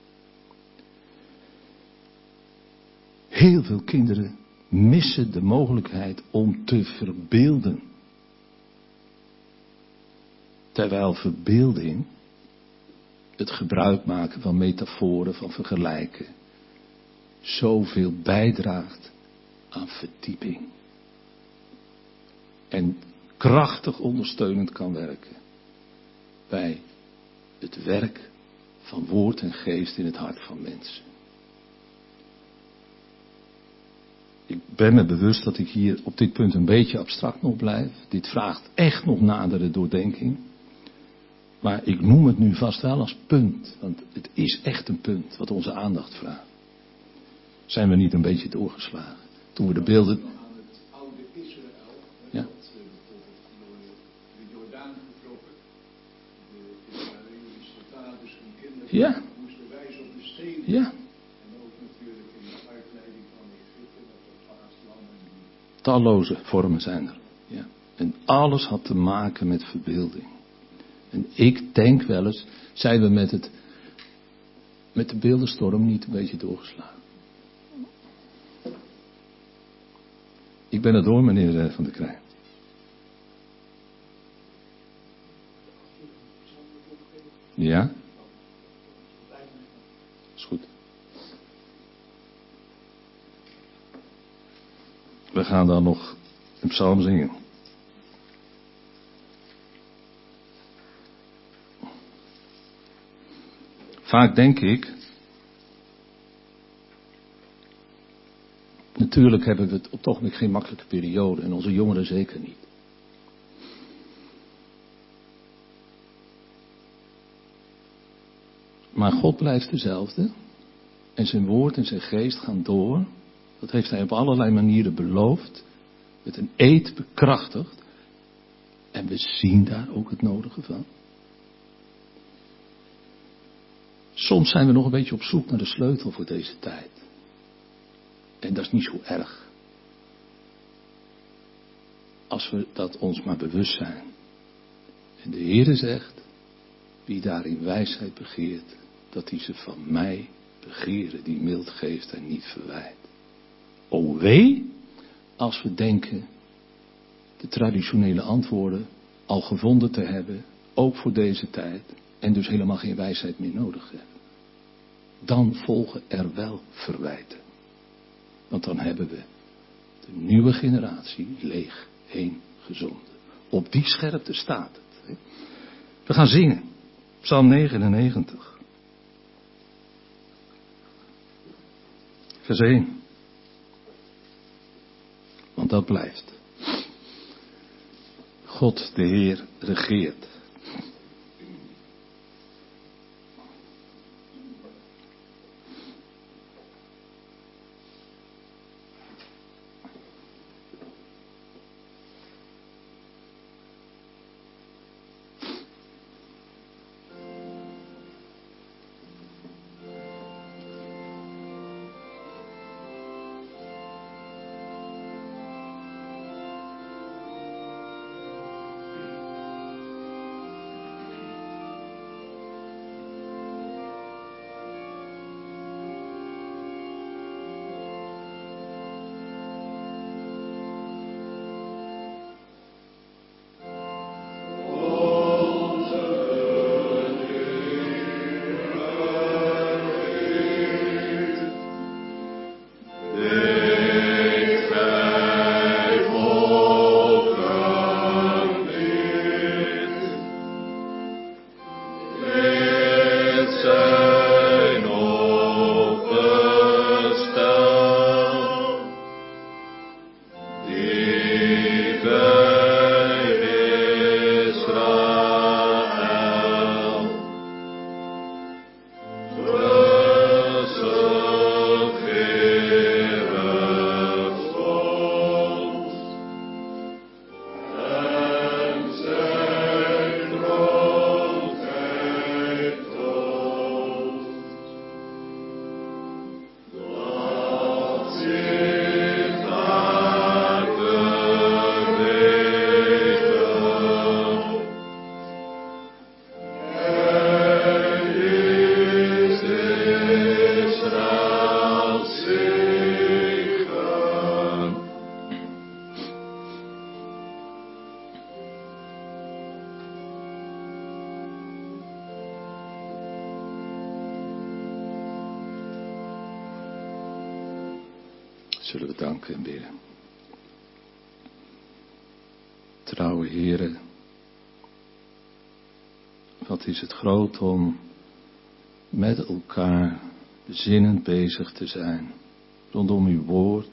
Heel veel kinderen missen de mogelijkheid om te verbeelden. Terwijl verbeelding, het gebruik maken van metaforen, van vergelijken, zoveel bijdraagt aan verdieping. En krachtig ondersteunend kan werken bij het werk van woord en geest in het hart van mensen. Ik ben me bewust dat ik hier op dit punt een beetje abstract nog blijf. Dit vraagt echt nog nadere doordenking. Maar ik noem het nu vast wel als punt. Want het is echt een punt wat onze aandacht vraagt. Zijn we niet een beetje doorgeslagen? Toen we de beelden... Aan het oude Israël, ja. dat uh, bijvoorbeeld door de Jordaan getrokken. De Israëlische vaders en kinderen Ja. moesten wijzen op de stenen. Ja. En ook natuurlijk in de uitleiding van Egypte, dat het paaslam en die... Talloze vormen zijn er. Ja. En alles had te maken met verbeelding. En ik denk wel eens, zijn we met, het, met de beeldenstorm niet een beetje doorgeslagen. Ik ben er door, meneer Van der Krijn. Ja? Is goed. We gaan dan nog een psalm zingen. Vaak denk ik, natuurlijk hebben we het op het ogenblik geen makkelijke periode en onze jongeren zeker niet. Maar God blijft dezelfde en zijn woord en zijn geest gaan door. Dat heeft hij op allerlei manieren beloofd, met een eed bekrachtigd. En we zien daar ook het nodige van. Soms zijn we nog een beetje op zoek naar de sleutel voor deze tijd. En dat is niet zo erg. Als we dat ons maar bewust zijn. En de Heere zegt, wie daarin wijsheid begeert, dat hij ze van mij begeren, die mild geeft en niet verwijt. O wee, als we denken de traditionele antwoorden al gevonden te hebben, ook voor deze tijd, en dus helemaal geen wijsheid meer nodig hebben. Dan volgen er wel verwijten. Want dan hebben we de nieuwe generatie leeg heen gezonden. Op die scherpte staat het. Hè? We gaan zingen. Psalm negenennegentig. Vers één. Want dat blijft. God de Heer regeert. Zullen we danken en bidden. Trouwe Heere, wat is het groot om met elkaar bezinnend bezig te zijn rondom uw woord.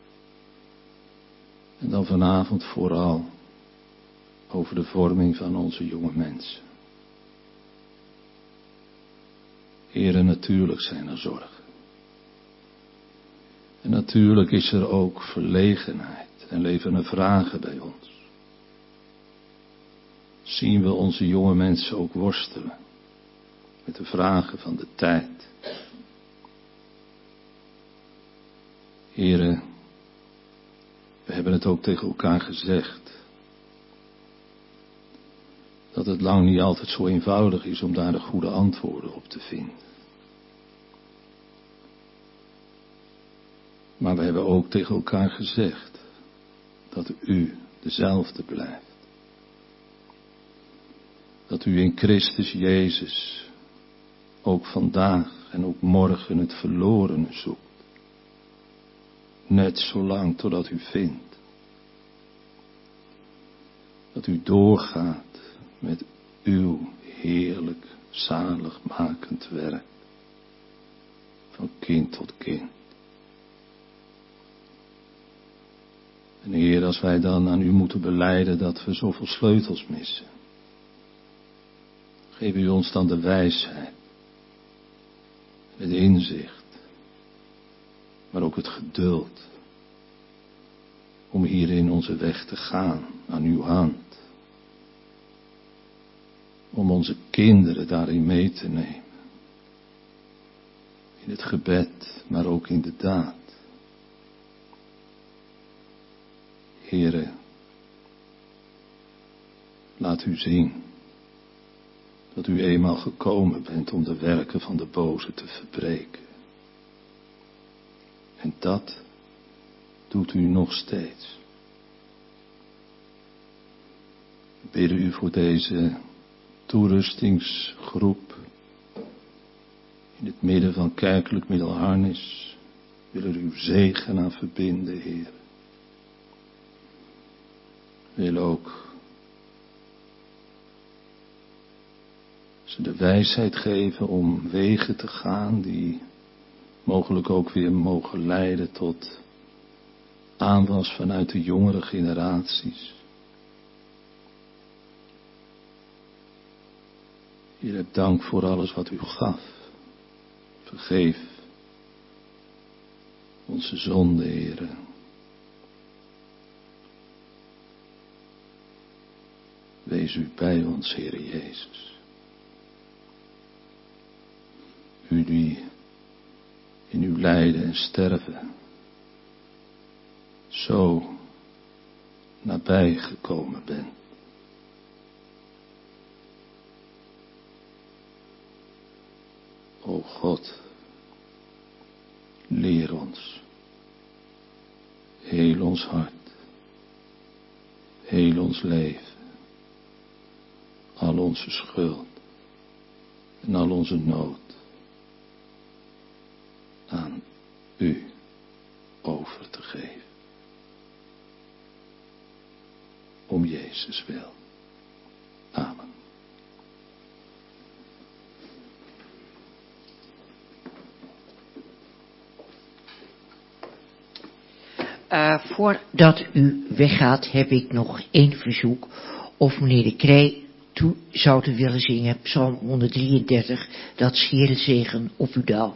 En dan vanavond vooral over de vorming van onze jonge mensen. Heere, natuurlijk zijn er zorgen. En natuurlijk is er ook verlegenheid en leven er vragen bij ons. Zien we onze jonge mensen ook worstelen met de vragen van de tijd. Heren, we hebben het ook tegen elkaar gezegd, dat het lang niet altijd zo eenvoudig is om daar de goede antwoorden op te vinden. Maar we hebben ook tegen elkaar gezegd dat u dezelfde blijft. Dat u in Christus Jezus ook vandaag en ook morgen het verlorene zoekt. Net zolang totdat u vindt. Dat u doorgaat met uw heerlijk zaligmakend werk. Van kind tot kind. En Heer, als wij dan aan u moeten belijden dat we zoveel sleutels missen. Geef u ons dan de wijsheid. Het inzicht. Maar ook het geduld. Om hierin onze weg te gaan aan uw hand. Om onze kinderen daarin mee te nemen. In het gebed, maar ook in de daad. Heere, laat u zien dat u eenmaal gekomen bent om de werken van de boze te verbreken. En dat doet u nog steeds. We bidden u voor deze toerustingsgroep in het midden van kerkelijk Middelharnis. We willen uw zegen aan verbinden, Heer. We willen ook ze de wijsheid geven om wegen te gaan die mogelijk ook weer mogen leiden tot aanwas vanuit de jongere generaties. Heer, heb dank voor alles wat u gaf. Vergeef onze zonden, Heer. Wees u bij ons, Heer Jezus. U die in uw lijden en sterven zo nabij gekomen bent. O God, leer ons, heel ons hart, heel ons leven, al onze schuld en al onze nood aan u over te geven. Om Jezus wil. Amen. Uh, voordat u weggaat heb ik nog één verzoek. Of meneer de Kree toe zou willen zingen. Psalm honderddrieëndertig. Dat is Heere zegen op uw daal.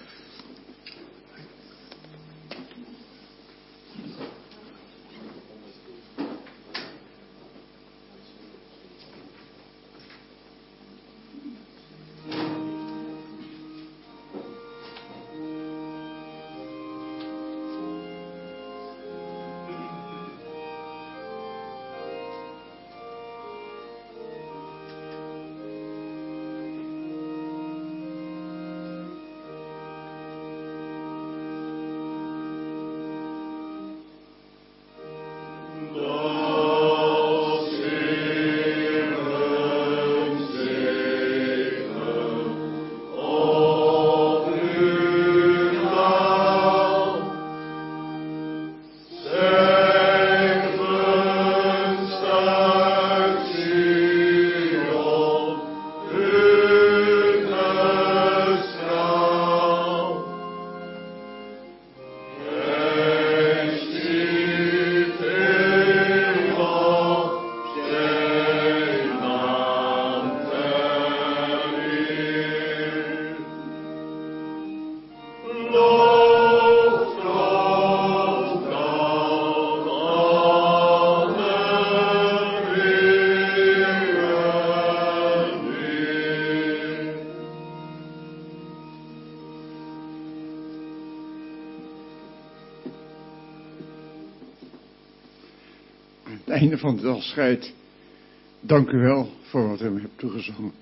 Het einde van het afscheid. Dank u wel voor wat u me hebt toegezongen.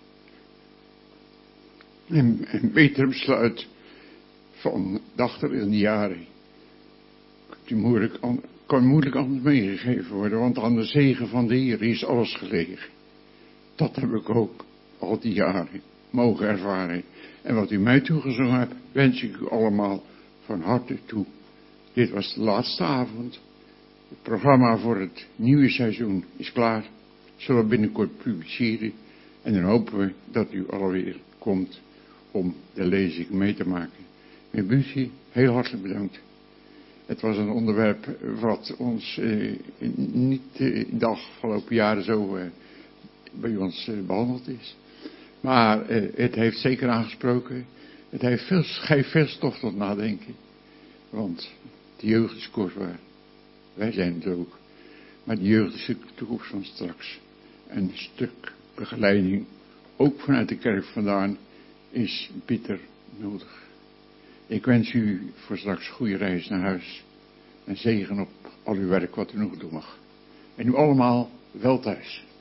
En een beter besluit van de achterliggende jaren kan moeilijk, kan moeilijk anders meegegeven worden, want aan de zegen van de Heer is alles gelegen. Dat heb ik ook al die jaren mogen ervaren. En wat u mij toegezongen hebt, wens ik u allemaal van harte toe. Dit was de laatste avond. Het programma voor het nieuwe seizoen is klaar. Zullen we binnenkort publiceren. En dan hopen we dat u alweer komt om de lezing mee te maken. Meneer Bussy, heel hartelijk bedankt. Het was een onderwerp wat ons eh, niet eh, de afgelopen jaren zo eh, bij ons eh, behandeld is. Maar eh, het heeft zeker aangesproken. Het heeft veel, geeft veel stof tot nadenken. Want de jeugd is kostbaar. Wij zijn het ook. Maar de jeugd is de toekomst van straks. Een stuk begeleiding, ook vanuit de kerk vandaan, is bitter nodig. Ik wens u voor straks goede reis naar huis. En zegen op al uw werk wat u nog doen mag. En u allemaal wel thuis.